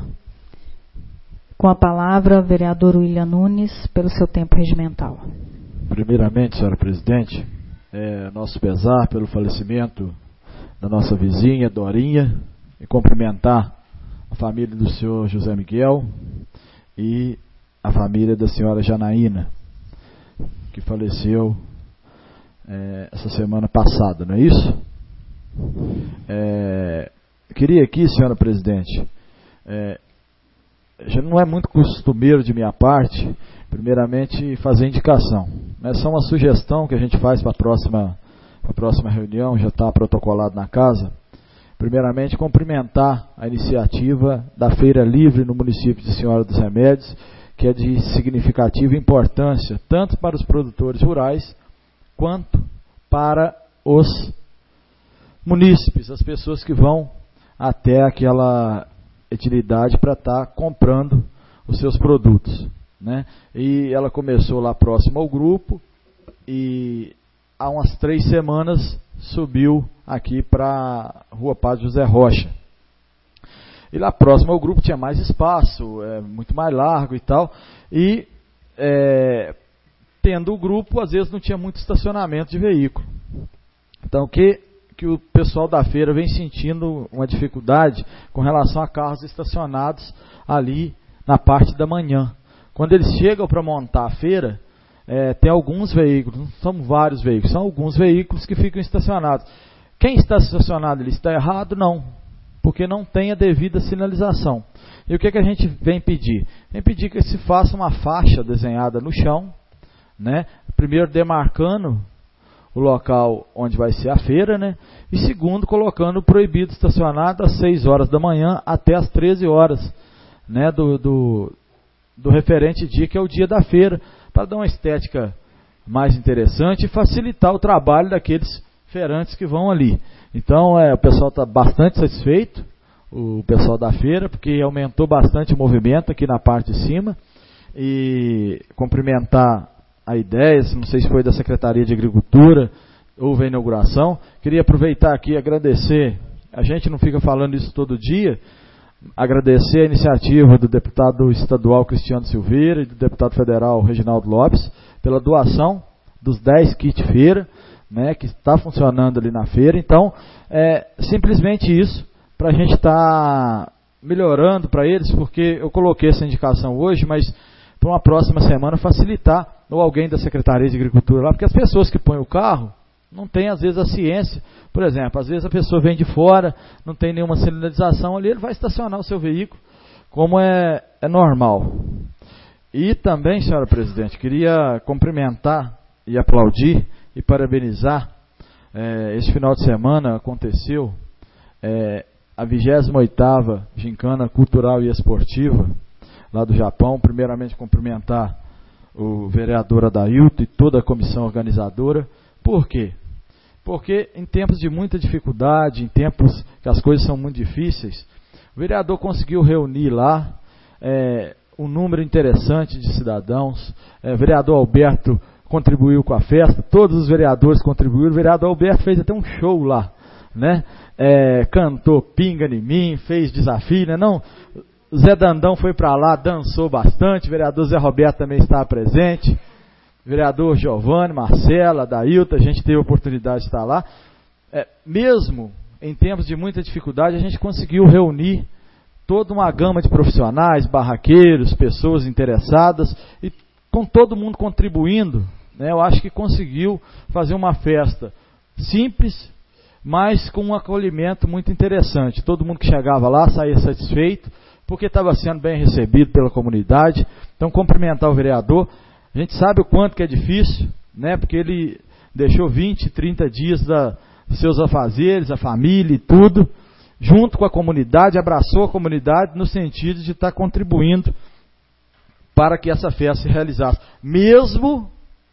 Com a palavra, vereador William Nunes, pelo seu tempo regimental. Primeiramente, senhora presidente, é nosso pesar pelo falecimento da nossa vizinha, Dorinha, e cumprimentar a família do senhor José Miguel e a família da senhora Janaína, que faleceu é, essa semana passada, não é isso? É, queria aqui, senhora presidente, é, já não é muito costumeiro de minha parte, primeiramente fazer indicação. Essa é uma sugestão que a gente faz para a próxima, para a próxima reunião, já está protocolado na casa. Primeiramente, cumprimentar a iniciativa da Feira Livre no município de Senhora dos Remédios, que é de significativa importância, tanto para os produtores rurais, quanto para os munícipes, as pessoas que vão até aquela utilidade para estar comprando os seus produtos, né? E ela começou lá próximo ao grupo e há umas três semanas subiu aqui para a Rua Padre José Rocha. E lá próximo ao grupo tinha mais espaço, é, muito mais largo e tal. E é, tendo o grupo, às vezes não tinha muito estacionamento de veículo. Então o que, que o pessoal da feira vem sentindo uma dificuldade com relação a carros estacionados ali na parte da manhã. Quando eles chegam para montar a feira, É, tem alguns veículos, não são vários veículos, são alguns veículos que ficam estacionados. Quem está estacionado ali está errado? Não, porque não tem a devida sinalização. E o que, que a gente vem pedir? Vem pedir que se faça uma faixa desenhada no chão, né? Primeiro demarcando o local onde vai ser a feira, né? E segundo colocando proibido estacionar das seis horas da manhã até as treze horas, né? do, do, do referente dia, que é o dia da feira, para dar uma estética mais interessante e facilitar o trabalho daqueles feirantes que vão ali. Então, é, o pessoal está bastante satisfeito, o pessoal da feira, porque aumentou bastante o movimento aqui na parte de cima. E cumprimentar a ideia, não sei se foi da Secretaria de Agricultura, houve a inauguração. Queria aproveitar aqui e agradecer, a gente não fica falando isso todo dia, agradecer a iniciativa do deputado estadual Cristiano Silveira e do deputado federal Reginaldo Lopes pela doação dos dez kits feira, né, que está funcionando ali na feira. Então, é simplesmente isso, para a gente estar tá melhorando para eles, porque eu coloquei essa indicação hoje, mas para uma próxima semana facilitar, ou alguém da Secretaria de Agricultura lá, porque as pessoas que põem o carro não têm às vezes a ciência. Por exemplo, às vezes a pessoa vem de fora, não tem nenhuma sinalização ali, ele vai estacionar o seu veículo como é, é normal. E também, senhora presidente, queria cumprimentar e aplaudir e parabenizar. É, esse final de semana aconteceu é, a vigésima oitava Gincana Cultural e Esportiva lá do Japão. Primeiramente cumprimentar o vereador Adailton e toda a comissão organizadora. Por quê? Porque em tempos de muita dificuldade, em tempos que as coisas são muito difíceis, o vereador conseguiu reunir lá é, um número interessante de cidadãos. É, o vereador Alberto contribuiu com a festa, todos os vereadores contribuíram. O vereador Alberto fez até um show lá, né? É, cantou Pinga em Mim, fez desafio, né? Não, Zé Dandão foi para lá, dançou bastante. O vereador Zé Roberto também estava presente. Vereador Giovanni, Marcela, Adailton, a gente teve a oportunidade de estar lá. É, mesmo em tempos de muita dificuldade, a gente conseguiu reunir toda uma gama de profissionais, barraqueiros, pessoas interessadas, e com todo mundo contribuindo, né, eu acho que conseguiu fazer uma festa simples, mas com um acolhimento muito interessante. Todo mundo que chegava lá saía satisfeito, porque estava sendo bem recebido pela comunidade. Então, cumprimentar o vereador. A gente sabe o quanto que é difícil, né? Porque ele deixou vinte, trinta dias da, dos seus afazeres, a família e tudo, junto com a comunidade, abraçou a comunidade no sentido de estar contribuindo para que essa festa se realizasse. Mesmo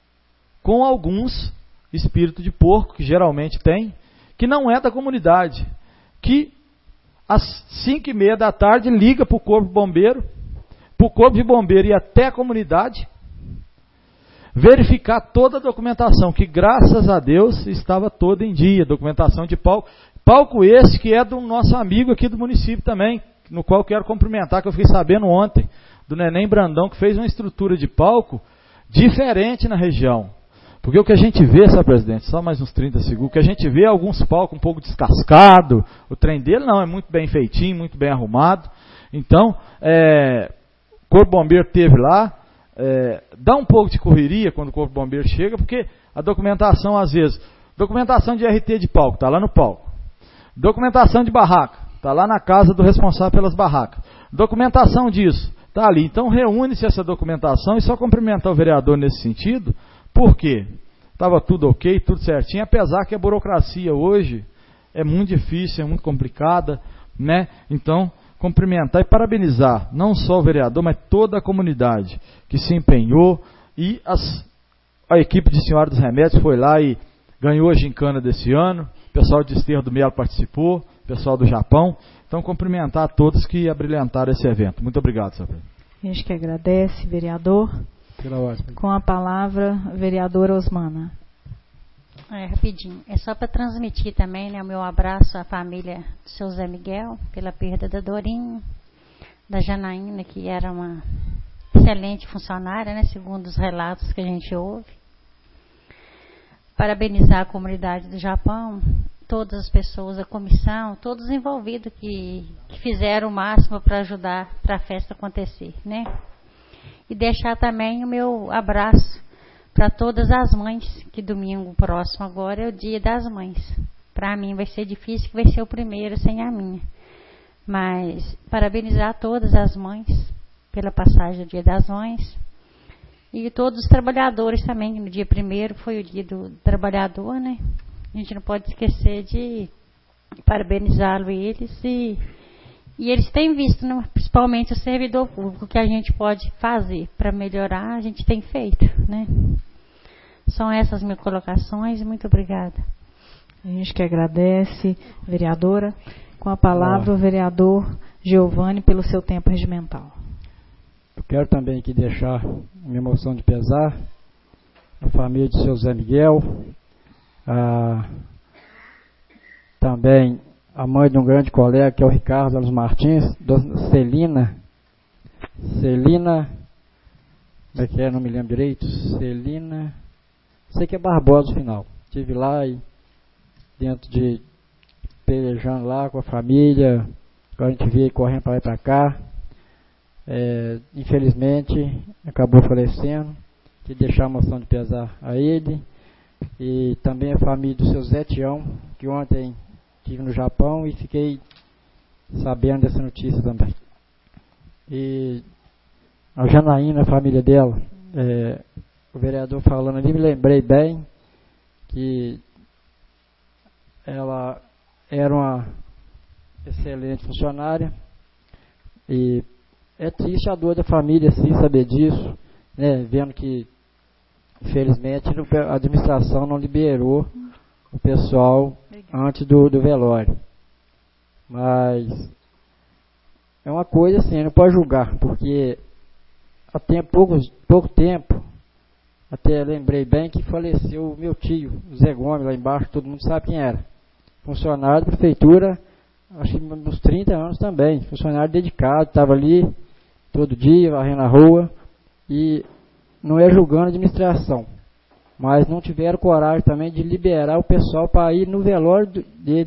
com alguns espírito de porco, que geralmente tem, que não é da comunidade, que às cinco e meia da tarde liga para o corpo de bombeiro, para o corpo de bombeiro ir até a comunidade, verificar toda a documentação, que graças a Deus estava toda em dia, documentação de palco, palco esse que é do nosso amigo aqui do município também, no qual quero cumprimentar, que eu fiquei sabendo ontem, do Neném Brandão, que fez uma estrutura de palco diferente na região. Porque o que a gente vê, sabe, presidente, só mais uns trinta segundos, o que a gente vê é alguns palcos um pouco descascado, o trem dele não, é muito bem feitinho, muito bem arrumado. Então, é, o Corpo Bombeiro teve lá, É, dá um pouco de correria quando o Corpo de Bombeiro chega, porque a documentação, às vezes, documentação de R T de palco, está lá no palco. Documentação de barraca, está lá na casa do responsável pelas barracas. Documentação disso, está ali. Então, reúne-se essa documentação e só cumprimentar o vereador nesse sentido, porque estava tudo ok, tudo certinho, apesar que a burocracia hoje é muito difícil, é muito complicada, né? Então, cumprimentar e parabenizar não só o vereador, mas toda a comunidade que se empenhou, e as, a equipe de Senhora dos Remédios foi lá e ganhou a gincana desse ano, o pessoal de Desterro do Melo participou, o pessoal do Japão. Então, cumprimentar a todos que abrilhantaram esse evento. Muito obrigado, senhor presidente. A gente que agradece, vereador. Pela ordem. Com a palavra, vereadora Osmana. É, rapidinho, é só para transmitir também, né, o meu abraço à família do seu Zé Miguel, pela perda da Dorinha, da Janaína, que era uma excelente funcionária, né, segundo os relatos que a gente ouve. Parabenizar a comunidade do Japão, todas as pessoas, a comissão, todos os envolvidos que, que fizeram o máximo para ajudar para a festa acontecer, né? E deixar também o meu abraço para todas as mães, que domingo próximo agora é o Dia das Mães. Para mim vai ser difícil, que vai ser o primeiro sem a minha. Mas parabenizar todas as mães pela passagem do Dia das Mães. E todos os trabalhadores também, no dia primeiro foi o Dia do Trabalhador, né? A gente não pode esquecer de parabenizá-lo eles. E, e eles têm visto, né, principalmente o servidor público, que a gente pode fazer para melhorar, a gente tem feito, né? São essas minhas colocações. Muito obrigada. A gente que agradece, vereadora. Com a palavra, o vereador Giovanni, pelo seu tempo regimental. Eu quero também aqui deixar uma emoção de pesar a família de seu Zé Miguel, a, também a mãe de um grande colega, que é o Ricardo Anos Martins, dona Celina, Celina, como é que é, não me lembro direito, Celina, sei que é Barbosa no final. Estive lá e dentro de, pelejando lá com a família, agora a gente veio correndo para lá e para cá, é, infelizmente acabou falecendo, que deixar a moção de pesar a ele, e também a família do seu Zé Tião, que ontem estive no Japão e fiquei sabendo dessa notícia também. E a Janaína, a família dela, é, o vereador falando ali, me lembrei bem que ela era uma excelente funcionária, e é triste a dor da família, sim, saber disso, né, vendo que infelizmente a administração não liberou o pessoal antes do, do velório. Mas é uma coisa assim, não pode julgar, porque há tempo, pouco, pouco tempo, até lembrei bem que faleceu o meu tio, o Zé Gomes, lá embaixo, todo mundo sabe quem era. Funcionário da prefeitura, acho que uns trinta anos também, funcionário dedicado, estava ali todo dia, varrendo a rua, e não é julgando a administração, mas não tiveram coragem também de liberar o pessoal para ir no velório do, dele.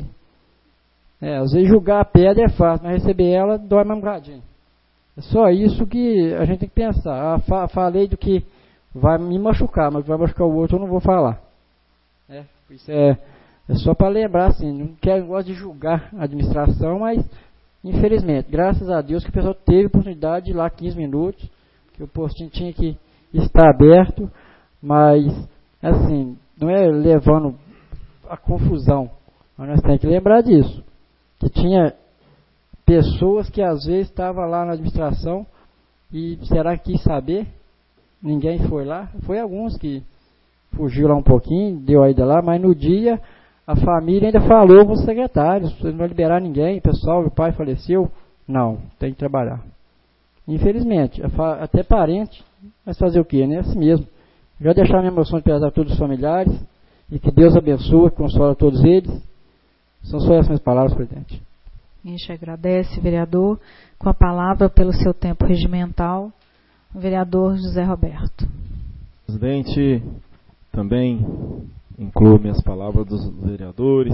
É, às vezes julgar a pedra é fácil, mas receber ela dói mais um bocadinho. É só isso que a gente tem que pensar. Ah, fa falei do que vai me machucar, mas que vai machucar o outro eu não vou falar. É, isso é, é só para lembrar, assim, não quero gosto de julgar a administração, mas infelizmente, graças a Deus que o pessoal teve a oportunidade de ir lá quinze minutos, que o postinho tinha que estar aberto, mas assim, não é levando a confusão, mas nós temos que lembrar disso, que tinha pessoas que às vezes estavam lá na administração e será que quis saber? Ninguém foi lá, foi alguns que fugiu lá um pouquinho, deu a ida lá, mas no dia a família ainda falou com os secretários, você não vai liberar ninguém, pessoal, o pai faleceu, não, tem que trabalhar. Infelizmente, até parente, mas fazer o quê, né? Assim mesmo. Já deixar minha emoção de pesar a todos os familiares, e que Deus abençoe, consola todos eles. São só essas minhas palavras, presidente. A gente agradece, vereador, com a palavra pelo seu tempo regimental, o vereador José Roberto. Presidente, também incluo minhas palavras dos vereadores,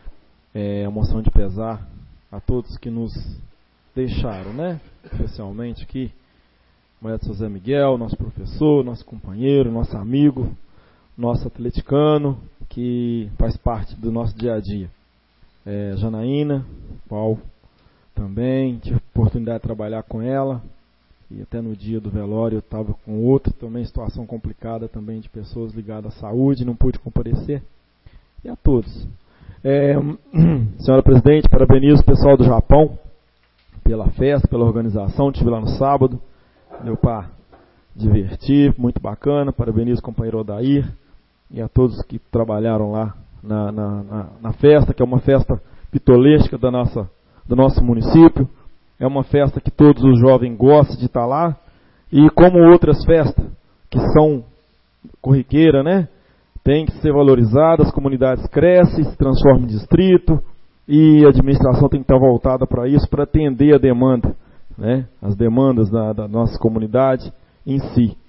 é, a moção de pesar a todos que nos deixaram, né? Especialmente aqui, Maestro José Miguel, nosso professor, nosso companheiro, nosso amigo, nosso atleticano, que faz parte do nosso dia a dia. É, Janaína, qual também tive oportunidade de trabalhar com ela, e até no dia do velório eu estava com outro, também situação complicada também de pessoas ligadas à saúde, não pude comparecer. E a todos. É, senhora presidente, parabenizo o pessoal do Japão pela festa, pela organização, estive lá no sábado, deu para divertir, muito bacana, parabenizo o companheiro Odair e a todos que trabalharam lá na, na, na, na festa, que é uma festa pitoresca da nossa, do nosso município, é uma festa que todos os jovens gostam de estar lá, e como outras festas que são corriqueiras, né, tem que ser valorizada, as comunidades crescem, se transformam em distrito, e a administração tem que estar voltada para isso, para atender a demanda, né, as demandas da, da nossa comunidade em si.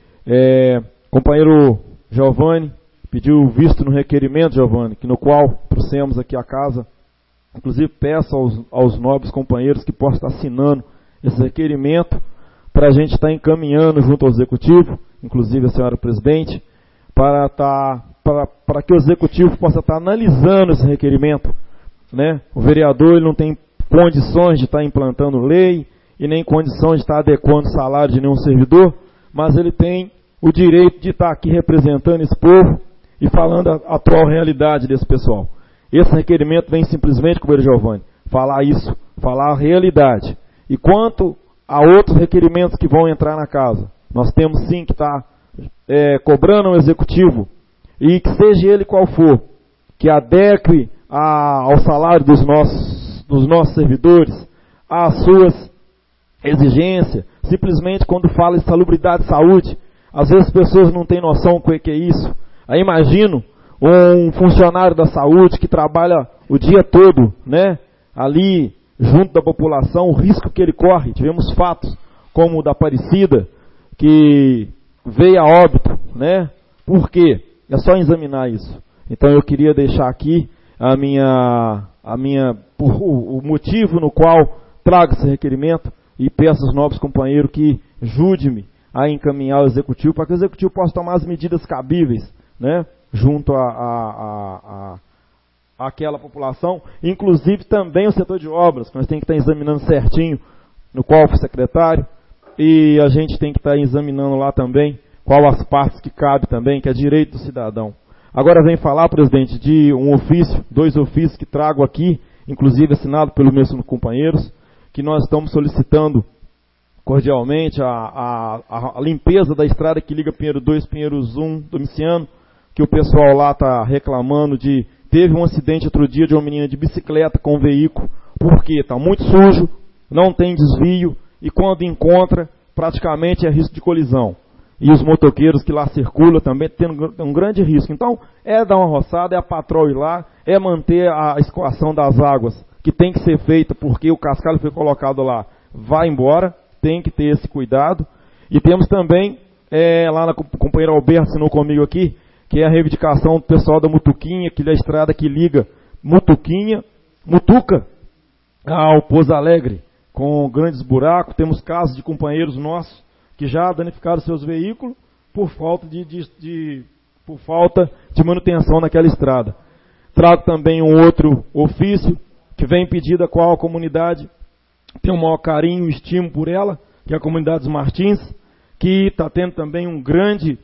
É, companheiro Giovanni pediu visto no requerimento, Giovanni, que no qual trouxemos aqui a casa. Inclusive peço aos, aos nobres companheiros que possam estar assinando esse requerimento para a gente estar encaminhando junto ao Executivo, inclusive a senhora presidente, para, estar, para, para que o Executivo possa estar analisando esse requerimento. Né? O vereador ele não tem condições de estar implantando lei e nem condições de estar adequando o salário de nenhum servidor, mas ele tem o direito de estar aqui representando esse povo e falando a, a atual realidade desse pessoal. Esse requerimento vem simplesmente, companheiro Giovanni, falar isso, falar a realidade. E quanto a outros requerimentos que vão entrar na casa, nós temos sim que estar é, cobrando ao Executivo, e que seja ele qual for, que adeque a, ao salário dos nossos, dos nossos servidores, às suas exigências, simplesmente quando fala de salubridade e saúde, às vezes as pessoas não têm noção do que é isso. Aí imagino um funcionário da saúde que trabalha o dia todo, né, ali junto da população, o risco que ele corre. Tivemos fatos como o da Aparecida, que veio a óbito, né? Por quê? É só examinar isso. Então eu queria deixar aqui a minha, a minha, o, o motivo no qual trago esse requerimento e peço aos nobres companheiros que ajude-me a encaminhar o executivo para que o executivo possa tomar as medidas cabíveis, né? Junto a, a, a, a aquela população, inclusive também o setor de obras, que nós temos que estar examinando certinho, no qual foi secretário, e a gente tem que estar examinando lá também qual as partes que cabe também, que é direito do cidadão. Agora vem falar, presidente, de um ofício, dois ofícios que trago aqui, inclusive assinado pelos meus companheiros, que nós estamos solicitando cordialmente a, a, a limpeza da estrada que liga Pinheiro dois, Pinheiros um, Domiciano, que o pessoal lá está reclamando de... Teve um acidente outro dia de uma menina de bicicleta com um veículo, porque está muito sujo, não tem desvio, e quando encontra, praticamente é risco de colisão. E os motoqueiros que lá circulam também tendo um grande risco. Então, é dar uma roçada, é a patroa ir lá, é manter a escoação das águas, que tem que ser feita porque o cascalho foi colocado lá, vai embora, tem que ter esse cuidado. E temos também, é, lá na companheira Alberto assinou comigo aqui, que é a reivindicação do pessoal da Mutuquinha, que é a estrada que liga Mutuquinha, Mutuca, ao Pouso Alegre, com grandes buracos. Temos casos de companheiros nossos que já danificaram seus veículos por falta de, de, de, por falta de manutenção naquela estrada. Trago também um outro ofício que vem pedido a qual a comunidade tem um maior carinho e estímulo por ela, que é a comunidade dos Martins, que está tendo também um grande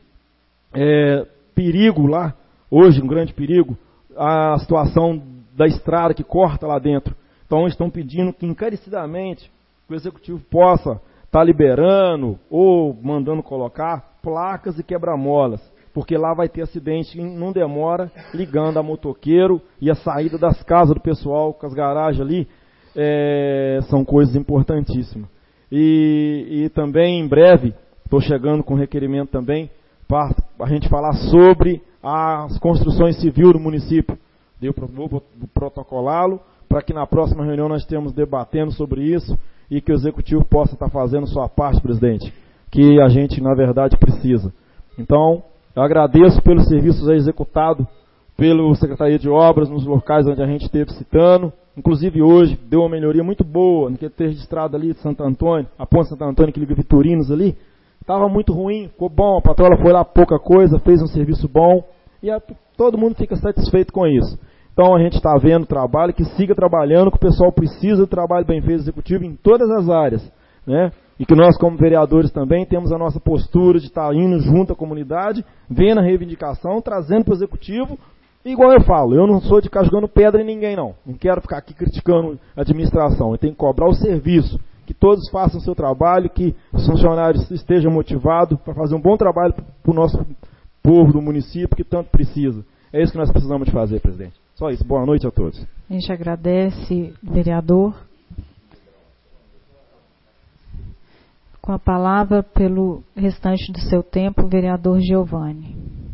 é, perigo lá, hoje um grande perigo, a situação da estrada que corta lá dentro. Então estão pedindo que encarecidamente o executivo possa estar liberando ou mandando colocar placas e quebra-molas, porque lá vai ter acidente, não demora, ligando a motoqueiro e a saída das casas do pessoal, com as garagens ali, é, são coisas importantíssimas. E, e também em breve, estou chegando com requerimento também, para a gente falar sobre as construções civis do município. Eu vou protocolá-lo, para que na próxima reunião nós estejamos debatendo sobre isso e que o executivo possa estar fazendo sua parte, presidente, que a gente, na verdade, precisa. Então, eu agradeço pelos serviços executados pelo Secretaria de Obras nos locais onde a gente esteve citando. Inclusive hoje deu uma melhoria muito boa, no que ter registrado ali de Santo Antônio, a ponte Santo Antônio que liga Vitorinos ali. Estava muito ruim, ficou bom, a patroa foi lá pouca coisa, fez um serviço bom e a, todo mundo fica satisfeito com isso. Então a gente está vendo o trabalho, que siga trabalhando, que o pessoal precisa do trabalho bem feito executivo em todas as áreas, né? E que nós como vereadores também temos a nossa postura de estar indo junto à comunidade, vendo a reivindicação, trazendo para o executivo, e igual eu falo, eu não sou de ficar jogando pedra em ninguém não, não quero ficar aqui criticando a administração, eu tenho que cobrar o serviço, que todos façam o seu trabalho, que os funcionários estejam motivados para fazer um bom trabalho para o nosso povo do município que tanto precisa. É isso que nós precisamos de fazer, presidente. Só isso. Boa noite a todos. A gente agradece, vereador. Com a palavra, pelo restante do seu tempo, o vereador Giovanni.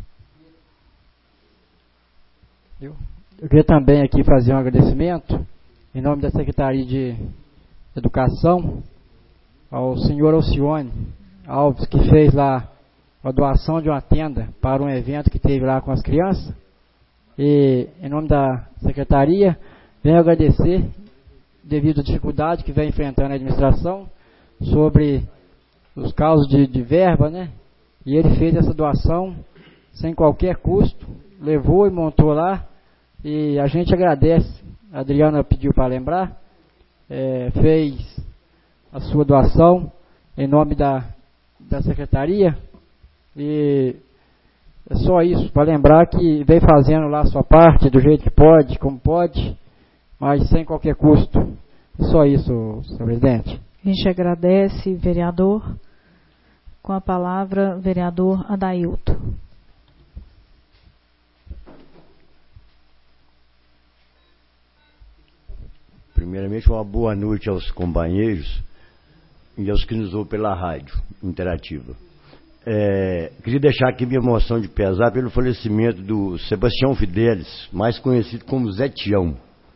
Eu, eu queria também aqui fazer um agradecimento, em nome da Secretaria de Educação, ao senhor Alcione Alves, que fez lá a doação de uma tenda para um evento que teve lá com as crianças. E, em nome da Secretaria, venho agradecer, devido à dificuldade que vem enfrentando a administração, sobre os casos de, de verba, né? E ele fez essa doação sem qualquer custo, levou e montou lá, e a gente agradece. A Adriana pediu para lembrar, é, fez a sua doação em nome da, da Secretaria, e é só isso, para lembrar que vem fazendo lá a sua parte, do jeito que pode, como pode, mas sem qualquer custo. É só isso, senhor presidente. A gente agradece, vereador. Com a palavra, vereador Adailto. Primeiramente, uma boa noite aos companheiros e aos que nos ouvem pela rádio interativa. É, queria deixar aqui minha emoção de pesar pelo falecimento do Sebastião Fidelis, mais conhecido como Zé Tião.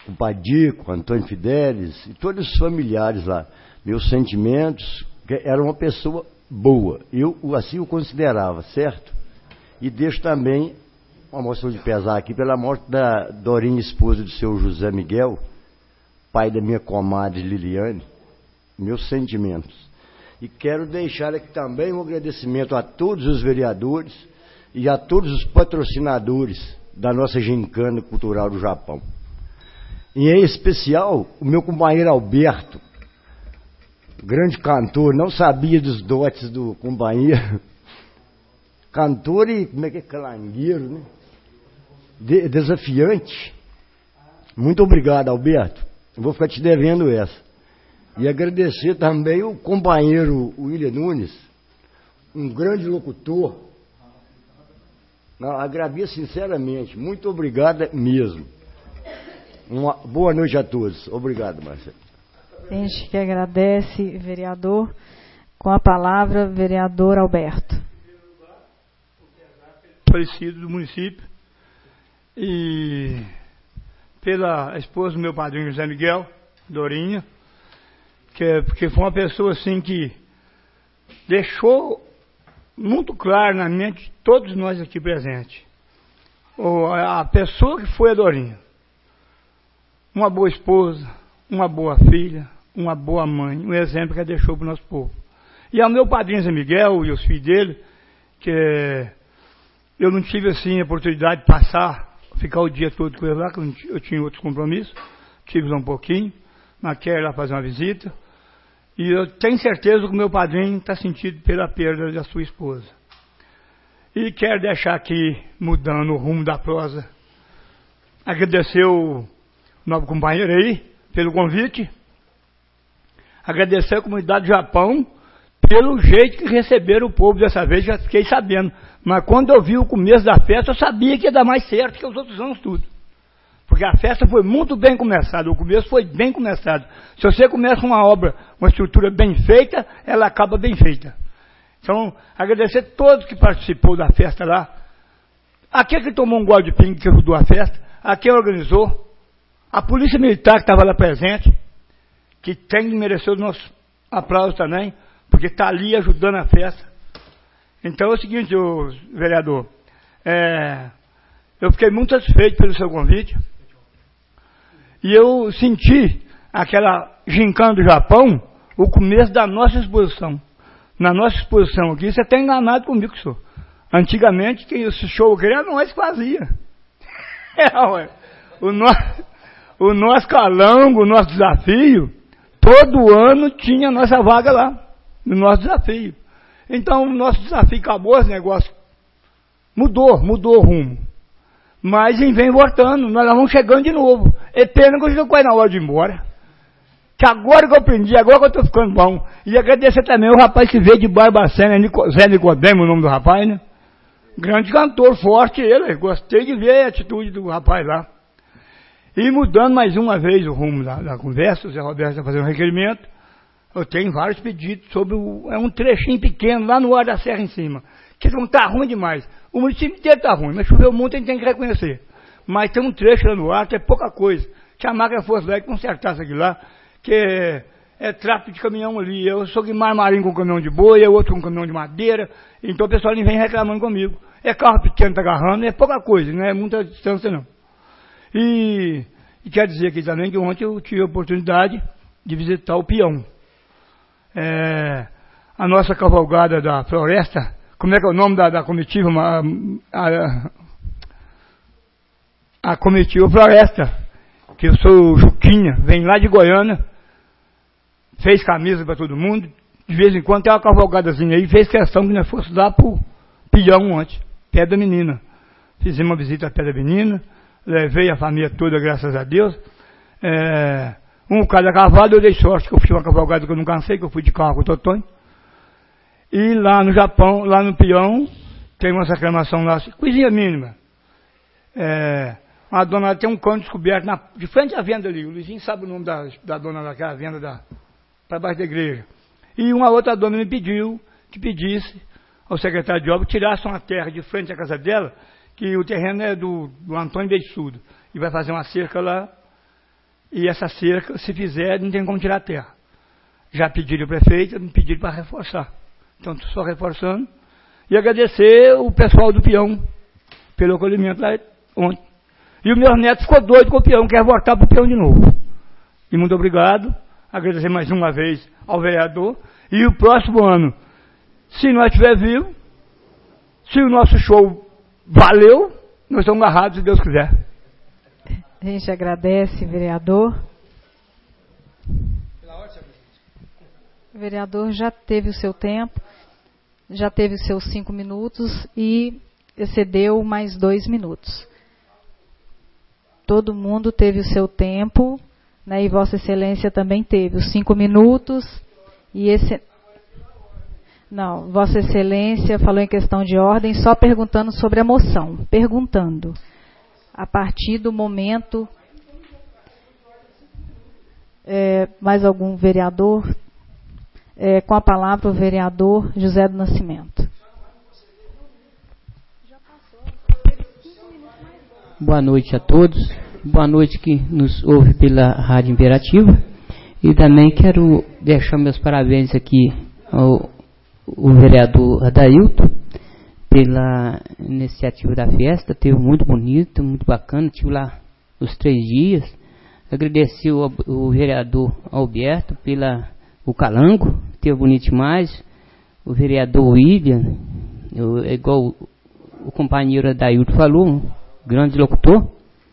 o Padico, Antônio Fidelis e todos os familiares lá. Meus sentimentos, que era uma pessoa boa, eu assim o considerava, certo? E deixo também uma moção de pesar aqui pela morte da Dorinha, esposa do seu José Miguel, pai da minha comadre Liliane. Meus sentimentos. E quero deixar aqui também um agradecimento a todos os vereadores e a todos os patrocinadores da nossa gincana cultural do Japão. E em especial o meu companheiro Alberto, grande cantor, não sabia dos dotes do companheiro. Cantor e, como é que é, calangueiro, né? De, desafiante. Muito obrigado, Alberto. Eu vou ficar te devendo essa. E agradecer também o companheiro William Nunes, um grande locutor. Não, agradeço sinceramente. Muito obrigado mesmo. Uma boa noite a todos. Obrigado, Marcelo. A gente que agradece, vereador. Com a palavra, vereador Alberto. Falecido do município e pela esposa do meu padrinho José Miguel, Dorinha, que, é, porque foi uma pessoa assim que deixou muito claro na mente de todos nós aqui presentes. O, a pessoa que foi a Dorinha. Uma boa esposa, uma boa filha, uma boa mãe, um exemplo que ela deixou para o nosso povo. E ao meu padrinho Zé Miguel e os filhos dele, que eu não tive assim a oportunidade de passar, ficar o dia todo com ele lá, que eu tinha outros compromissos, tive lá um pouquinho, mas quero ir lá fazer uma visita. E eu tenho certeza que o meu padrinho está sentido pela perda da sua esposa. E quero deixar aqui, mudando o rumo da prosa, agradecer o novo companheiro aí, pelo convite, agradecer a comunidade do Japão, pelo jeito que receberam o povo dessa vez, já fiquei sabendo. Mas quando eu vi o começo da festa, eu sabia que ia dar mais certo que os outros anos tudo. Porque a festa foi muito bem começada, o começo foi bem começado. Se você começa uma obra, uma estrutura bem feita, ela acaba bem feita. Então, agradecer a todos que participou da festa lá. Aquele que tomou um gole de pinga que ajudou a festa, a quem organizou, a polícia militar que estava lá presente, que tem que merecer o nosso aplauso também, porque está ali ajudando a festa. Então é o seguinte, ô, vereador, é, eu fiquei muito satisfeito pelo seu convite, e eu senti aquela gincana do Japão, o começo da nossa exposição. Na nossa exposição aqui, você está enganado comigo, senhor. Antigamente, quem esse show aqui era nós que fazia. É, ué. O, no, o nosso calango, o nosso desafio, todo ano tinha a nossa vaga lá, no nosso desafio. Então, o nosso desafio acabou, esse negócio mudou, mudou o rumo. Mas vem voltando, nós vamos chegando de novo. É pena que eu já quase na hora de ir embora. Que agora que eu aprendi, agora que eu estou ficando bom. E agradecer também o rapaz que veio de Barbacena, Zé Nicodemo, o nome do rapaz, né? Grande cantor, forte ele. Gostei de ver a atitude do rapaz lá. E mudando mais uma vez o rumo da, da conversa, o Zé Roberto está fazendo um requerimento. Eu tenho vários pedidos sobre o, é um trechinho pequeno lá no ar da serra em cima. Que não está ruim demais. O município inteiro está ruim, mas choveu muito, a gente tem que reconhecer. Mas tem um trecho lá no ar que é pouca coisa. Que a máquina fosse lá e consertasse aquilo lá, que é, é tráfego de caminhão ali. Eu sou de Marmarim com caminhão de boi, eu outro com caminhão de madeira. Então o pessoal nem vem reclamando comigo. É carro pequeno que está agarrando, é pouca coisa, não é muita distância não. E, e quer dizer aqui também que ontem eu tive a oportunidade de visitar o peão. É, a nossa cavalgada da floresta, como é que é o nome da, da comitiva? A, a, a comitiva floresta, que eu sou o Juquinha, vem lá de Goiânia, fez camisa para todo mundo, de vez em quando tem uma cavalgadazinha aí, fez questão que nós fosse lá pro peão ontem, pé da menina. Fizemos uma visita a pé da menina, levei a família toda, graças a Deus. É, um cada cavalo, eu dei sorte que eu fiz uma cavalgada que eu não cansei, que eu fui de carro com o Totonho. E lá no Japão, lá no peão, tem uma reclamação lá, coisinha mínima. É, a dona tem um cano descoberto na, de frente à venda ali. O Luizinho sabe o nome da, da dona daquela venda da, para baixo da igreja. E uma outra dona me pediu que pedisse ao secretário de obra que tirasse uma terra de frente à casa dela, que o terreno é do, do Antônio Beiçudo. E vai fazer uma cerca lá. e essa cerca, se fizer, não tem como tirar a terra. Já pediram o prefeito, me pediram para reforçar. Então, estou só reforçando. E agradecer o pessoal do peão pelo acolhimento lá ontem. E o meu neto ficou doido com o peão, quer voltar para o peão de novo. E muito obrigado. Agradecer mais uma vez ao vereador. E o próximo ano, se nós estiver vivo, se o nosso show valeu, nós estamos agarrados, se Deus quiser. A gente agradece, vereador. O vereador já teve o seu tempo, já teve os seus cinco minutos e excedeu mais dois minutos. Todo mundo teve o seu tempo, né, e Vossa Excelência também teve os cinco minutos. E esse... Não, Vossa Excelência falou em questão de ordem, só perguntando sobre a moção. Perguntando. A partir do momento... É, mais algum vereador? É, com a palavra o vereador José do Nascimento. Boa noite a todos. Boa noite que nos ouve pela Rádio Imperativa. E também quero deixar meus parabéns aqui ao, ao vereador Adailton pela iniciativa da festa. Teve muito bonito, muito bacana. Tive lá os três dias. Agradecer o, o vereador Alberto pela o calango, teve bonito demais. O vereador William, eu, igual o, o companheiro Adailton falou, um grande locutor.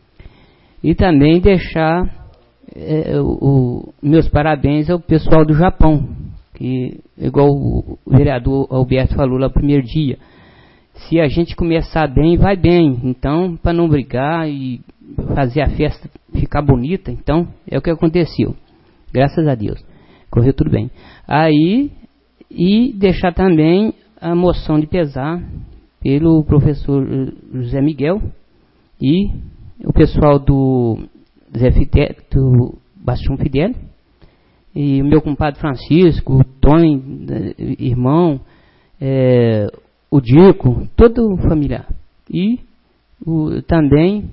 E também deixar é, o, o, meus parabéns ao pessoal do Japão, que igual o, o vereador Alberto falou lá no primeiro dia, se a gente começar bem, vai bem. Então, para não brigar e fazer a festa ficar bonita, então é o que aconteceu, graças a Deus, correu tudo bem. Aí, e deixar também a moção de pesar pelo professor José Miguel e o pessoal do Zé Fidel, do Bastião Fidel, e o meu compadre Francisco, o Tony, irmão, é, o Dico, todo familiar. E o, também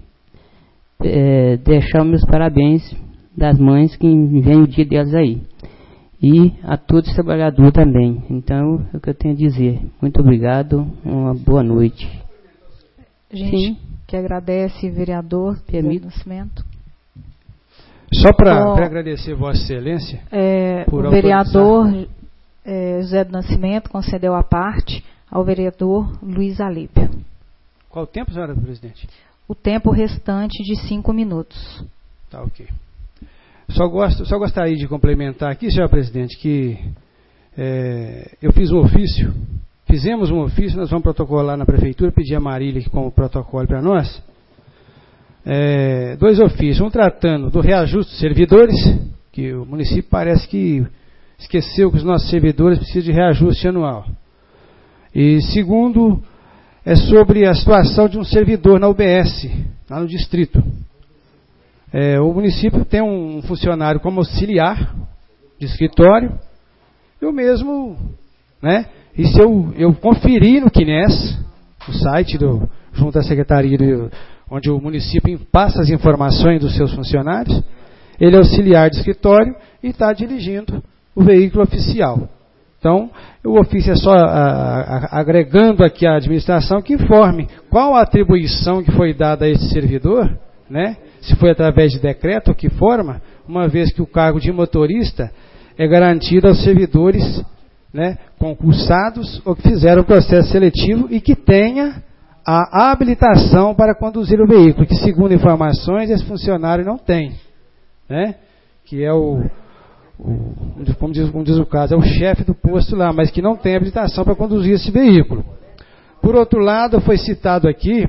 é, deixar meus parabéns das mães que vem o dia delas aí. E a todos os trabalhadores também. Então, é o que eu tenho a dizer. Muito obrigado, uma boa noite. Gente, sim, que agradece, vereador, pelo Nascimento. Só para agradecer Vossa Excelência. É, por o vereador é, José do Nascimento concedeu a parte ao vereador Luiz Alípio. Qual o tempo, senhora presidente? O tempo restante de cinco minutos. Tá, ok. Só, gosto, só gostaria de complementar aqui, senhora presidente, que é, eu fiz um ofício, fizemos um ofício, nós vamos protocolar na prefeitura, pedir a Marília que como protocolo para nós, é, dois ofícios, um tratando do reajuste dos servidores, que o município parece que esqueceu que os nossos servidores precisam de reajuste anual. E segundo, é sobre a situação de um servidor na U B S, lá no distrito. É, o município tem um funcionário como auxiliar de escritório, eu mesmo, né, isso eu, eu conferi no Quines, o site do, junto à secretaria, do, onde o município passa as informações dos seus funcionários, ele é auxiliar de escritório e está dirigindo o veículo oficial. Então, o ofício é só a, a, agregando aqui a administração que informe qual a atribuição que foi dada a esse servidor, né? Se foi através de decreto ou que forma, uma vez que o cargo de motorista é garantido aos servidores, né, concursados ou que fizeram o processo seletivo e que tenha a habilitação para conduzir o veículo, que segundo informações esse funcionário não tem, né? Que é o, o como, diz, como diz o caso, é o chefe do posto lá, mas que não tem habilitação para conduzir esse veículo. Por outro lado, foi citado aqui,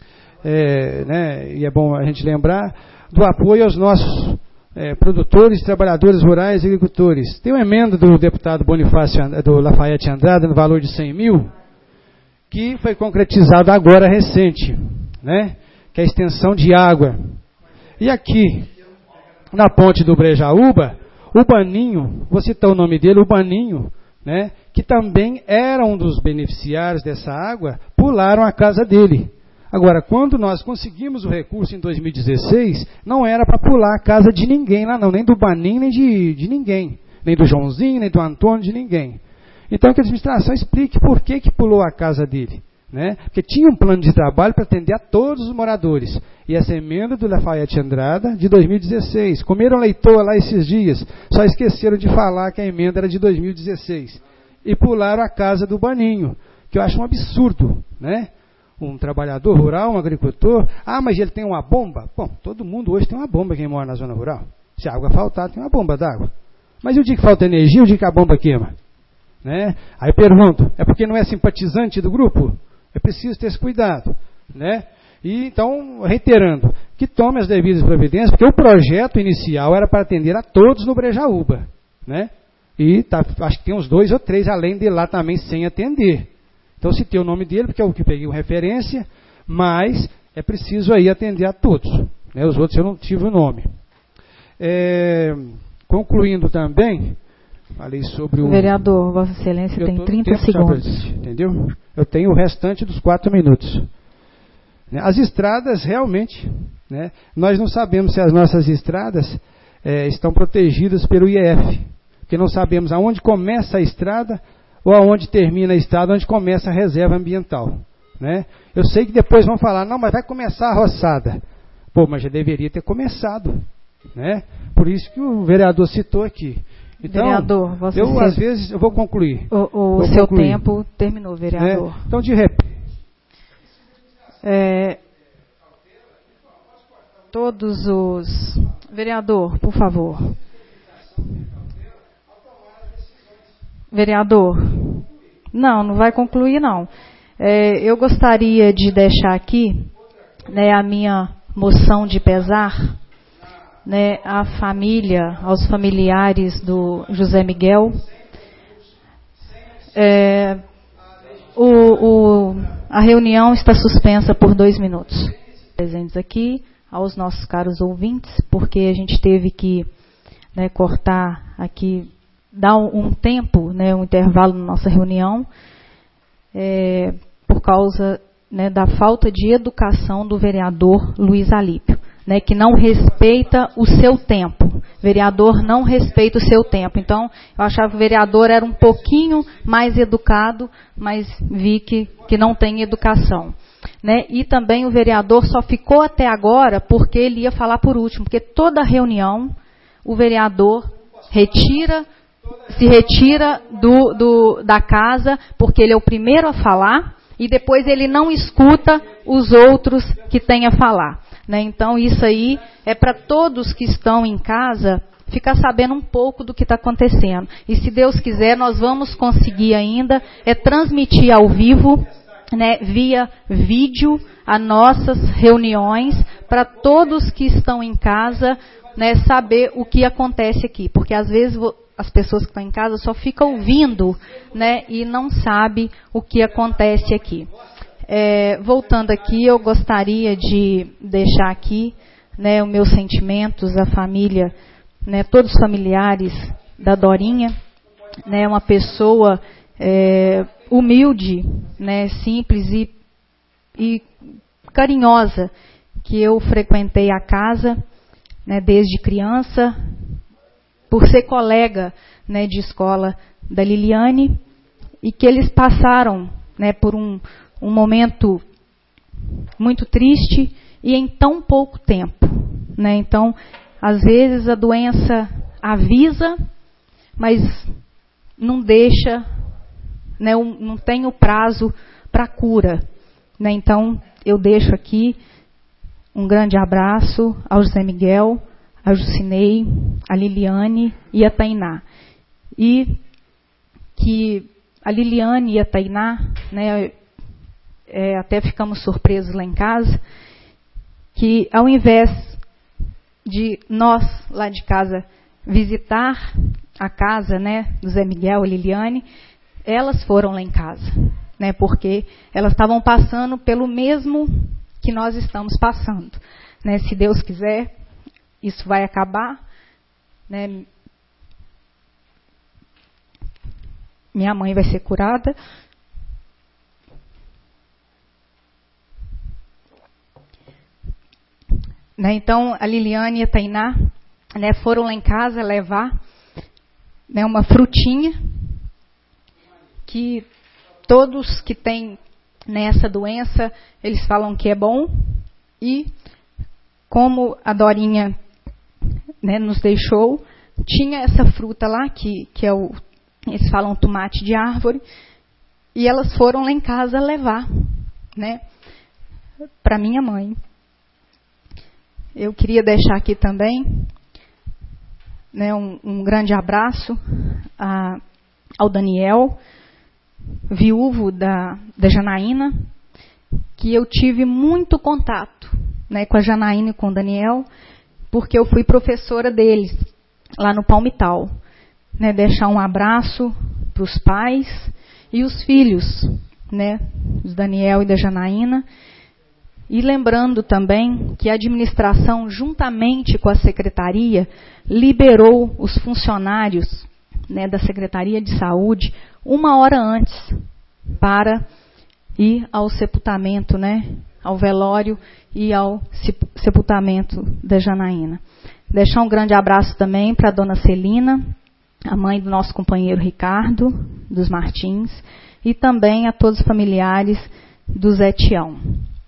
É, né, e é bom a gente lembrar, do apoio aos nossos é, produtores, trabalhadores rurais e agricultores. Tem uma emenda do deputado Bonifácio, do Lafayette Andrade, no valor de cem mil, que foi concretizado agora recente, né, que é a extensão de água. E aqui, na ponte do Brejaúba, o Baninho, vou citar o nome dele, o Baninho, né, que também era um dos beneficiários dessa água, pularam a casa dele. Agora, quando nós conseguimos o recurso em dois mil e dezesseis, não era para pular a casa de ninguém lá não, nem do Banim, nem de, de ninguém, nem do Joãozinho, nem do Antônio, de ninguém. Então que a administração explique por que, que pulou a casa dele. Né? Porque tinha um plano de trabalho para atender a todos os moradores. E essa emenda do Lafayette Andrada, de dois mil e dezesseis. Comeram leitoa lá esses dias, só esqueceram de falar que a emenda era de dois mil e dezesseis. E pularam a casa do Baninho, que eu acho um absurdo, né? Um trabalhador rural, um agricultor, ah, mas ele tem uma bomba? Bom, todo mundo hoje tem uma bomba quem mora na zona rural. Se a água faltar, tem uma bomba d'água. Mas e o dia que falta energia, o dia que a bomba queima? Né? Aí pergunto, é porque não é simpatizante do grupo? É preciso ter esse cuidado. Né? E então, reiterando, que tome as devidas providências, porque o projeto inicial era para atender a todos no Brejaúba. Né? E tá, acho que tem uns dois ou três além de lá também sem atender. Então, citei o nome dele, porque é o que peguei como referência, mas é preciso aí atender a todos. Né? Os outros eu não tive o nome. É, concluindo também, falei sobre o... Vereador, Vossa Excelência tem trinta segundos. Entendeu? Eu tenho o restante dos quatro minutos. As estradas, realmente, né, nós não sabemos se as nossas estradas é, estão protegidas pelo I E F, porque não sabemos aonde começa a estrada ou aonde termina a estrada, onde começa a reserva ambiental. Né? Eu sei que depois vão falar, não, mas vai começar a roçada. Pô, mas já deveria ter começado. Né? Por isso que o vereador citou aqui. Então, vereador, você eu às vezes, eu vou concluir. O, o seu concluir. Tempo terminou, vereador. É, então, de repente... É, todos os... Vereador, por favor. Vereador, não, não vai concluir não. É, eu gostaria de deixar aqui, né, a minha moção de pesar, né, à família, aos familiares do José Miguel. É, o, o, a reunião está suspensa por dois minutos. Presentes aqui, aos nossos caros ouvintes, porque a gente teve que, né, cortar aqui, dar um, um tempo, né, um intervalo na nossa reunião, é, por causa, né, da falta de educação do vereador Luiz Alípio, né, que não respeita o seu tempo. O vereador não respeita o seu tempo. Então, eu achava que o vereador era um pouquinho mais educado, mas vi que, que não tem educação. Né? E também o vereador só ficou até agora porque ele ia falar por último, porque toda reunião o vereador retira... se retira do, do, da casa, porque ele é o primeiro a falar, e depois ele não escuta os outros que têm a falar. Né? Então, isso aí é para todos que estão em casa ficar sabendo um pouco do que está acontecendo. E se Deus quiser, nós vamos conseguir ainda é transmitir ao vivo, né, via vídeo, as nossas reuniões, para todos que estão em casa, né, saber o que acontece aqui. Porque às vezes... as pessoas que estão em casa só ficam ouvindo, né, e não sabem o que acontece aqui. É, voltando aqui, eu gostaria de deixar aqui, né, os meus sentimentos, a família, né, todos os familiares da Dorinha, né, uma pessoa é, humilde, né, simples e, e carinhosa, que eu frequentei a casa, né, desde criança, por ser colega, né, de escola da Liliane, e que eles passaram, né, por um, um momento muito triste e em tão pouco tempo. Né? Então, às vezes a doença avisa, mas não deixa, né, um, não tem o prazo para a cura. Né? Então, eu deixo aqui um grande abraço ao José Miguel, a Jucinei, a Liliane e a Tainá. E que a Liliane e a Tainá, né, é, até ficamos surpresos lá em casa, que ao invés de nós lá de casa visitar a casa, né, do Zé Miguel e Liliane, elas foram lá em casa, né, porque elas estavam passando pelo mesmo que nós estamos passando. Né, se Deus quiser, isso vai acabar, né? Minha mãe vai ser curada. Né, então, a Liliane e a Tainá, né, foram lá em casa levar, né, uma frutinha que todos que têm nessa doença, eles falam que é bom. E como a Dorinha, né, nos deixou, tinha essa fruta lá, que, que é o, eles falam tomate de árvore, e elas foram lá em casa levar, né, para minha mãe. Eu queria deixar aqui também, né, um, um grande abraço a, ao Daniel, viúvo da, da Janaína, que eu tive muito contato, né, com a Janaína e com o Daniel, porque eu fui professora deles lá no Palmital. Né, deixar um abraço para os pais e os filhos, né, os Daniel e da Janaína. E lembrando também que a administração, juntamente com a secretaria, liberou os funcionários, né, da Secretaria de Saúde uma hora antes para ir ao sepultamento, né, ao velório e ao sepultamento da Janaína. Deixar um grande abraço também para a dona Celina, a mãe do nosso companheiro Ricardo, dos Martins, e também a todos os familiares do Zé Tião.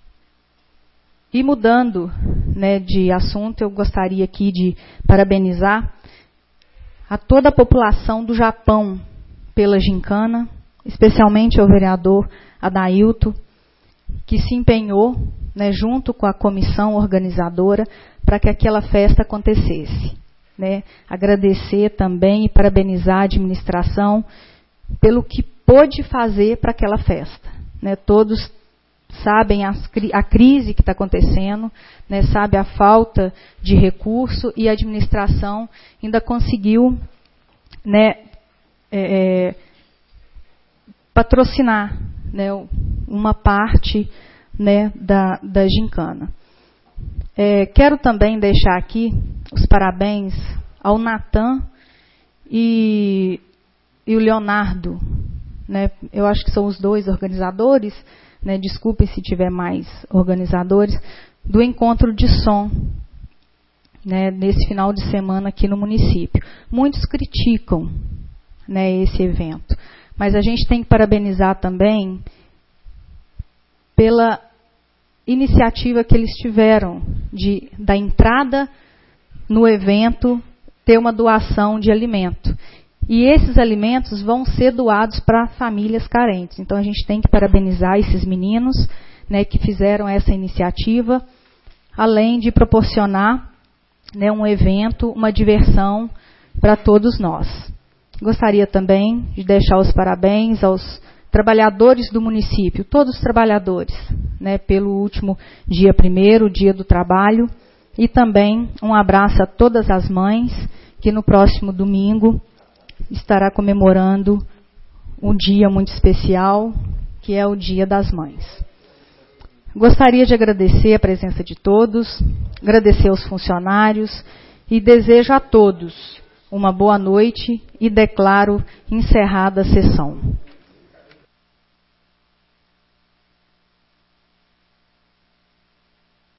E mudando, né, de assunto, eu gostaria aqui de parabenizar a toda a população do Japão pela gincana, especialmente ao vereador Adailto, que se empenhou, né, junto com a comissão organizadora para que aquela festa acontecesse. Né? Agradecer também e parabenizar a administração pelo que pôde fazer para aquela festa. Né? Todos sabem as, a crise que está acontecendo, né, sabe a falta de recurso, e a administração ainda conseguiu, né, é, patrocinar, né, uma parte, né, da, da gincana. É, quero também deixar aqui os parabéns ao Natan e, e o Leonardo. Né, eu acho que são os dois organizadores, né, desculpem se tiver mais organizadores, do encontro de som, né, nesse final de semana aqui no município. Muitos criticam, né, esse evento, mas a gente tem que parabenizar também pela iniciativa que eles tiveram de, da entrada no evento, ter uma doação de alimento. E esses alimentos vão ser doados para famílias carentes. Então, a gente tem que parabenizar esses meninos, né, que fizeram essa iniciativa, além de proporcionar, né, um evento, uma diversão para todos nós. Gostaria também de deixar os parabéns aos trabalhadores do município, todos os trabalhadores, né, pelo último dia primeiro, dia do trabalho, e também um abraço a todas as mães, que no próximo domingo estará comemorando um dia muito especial, que é o Dia das Mães. Gostaria de agradecer a presença de todos, agradecer aos funcionários e desejo a todos uma boa noite e declaro encerrada a sessão.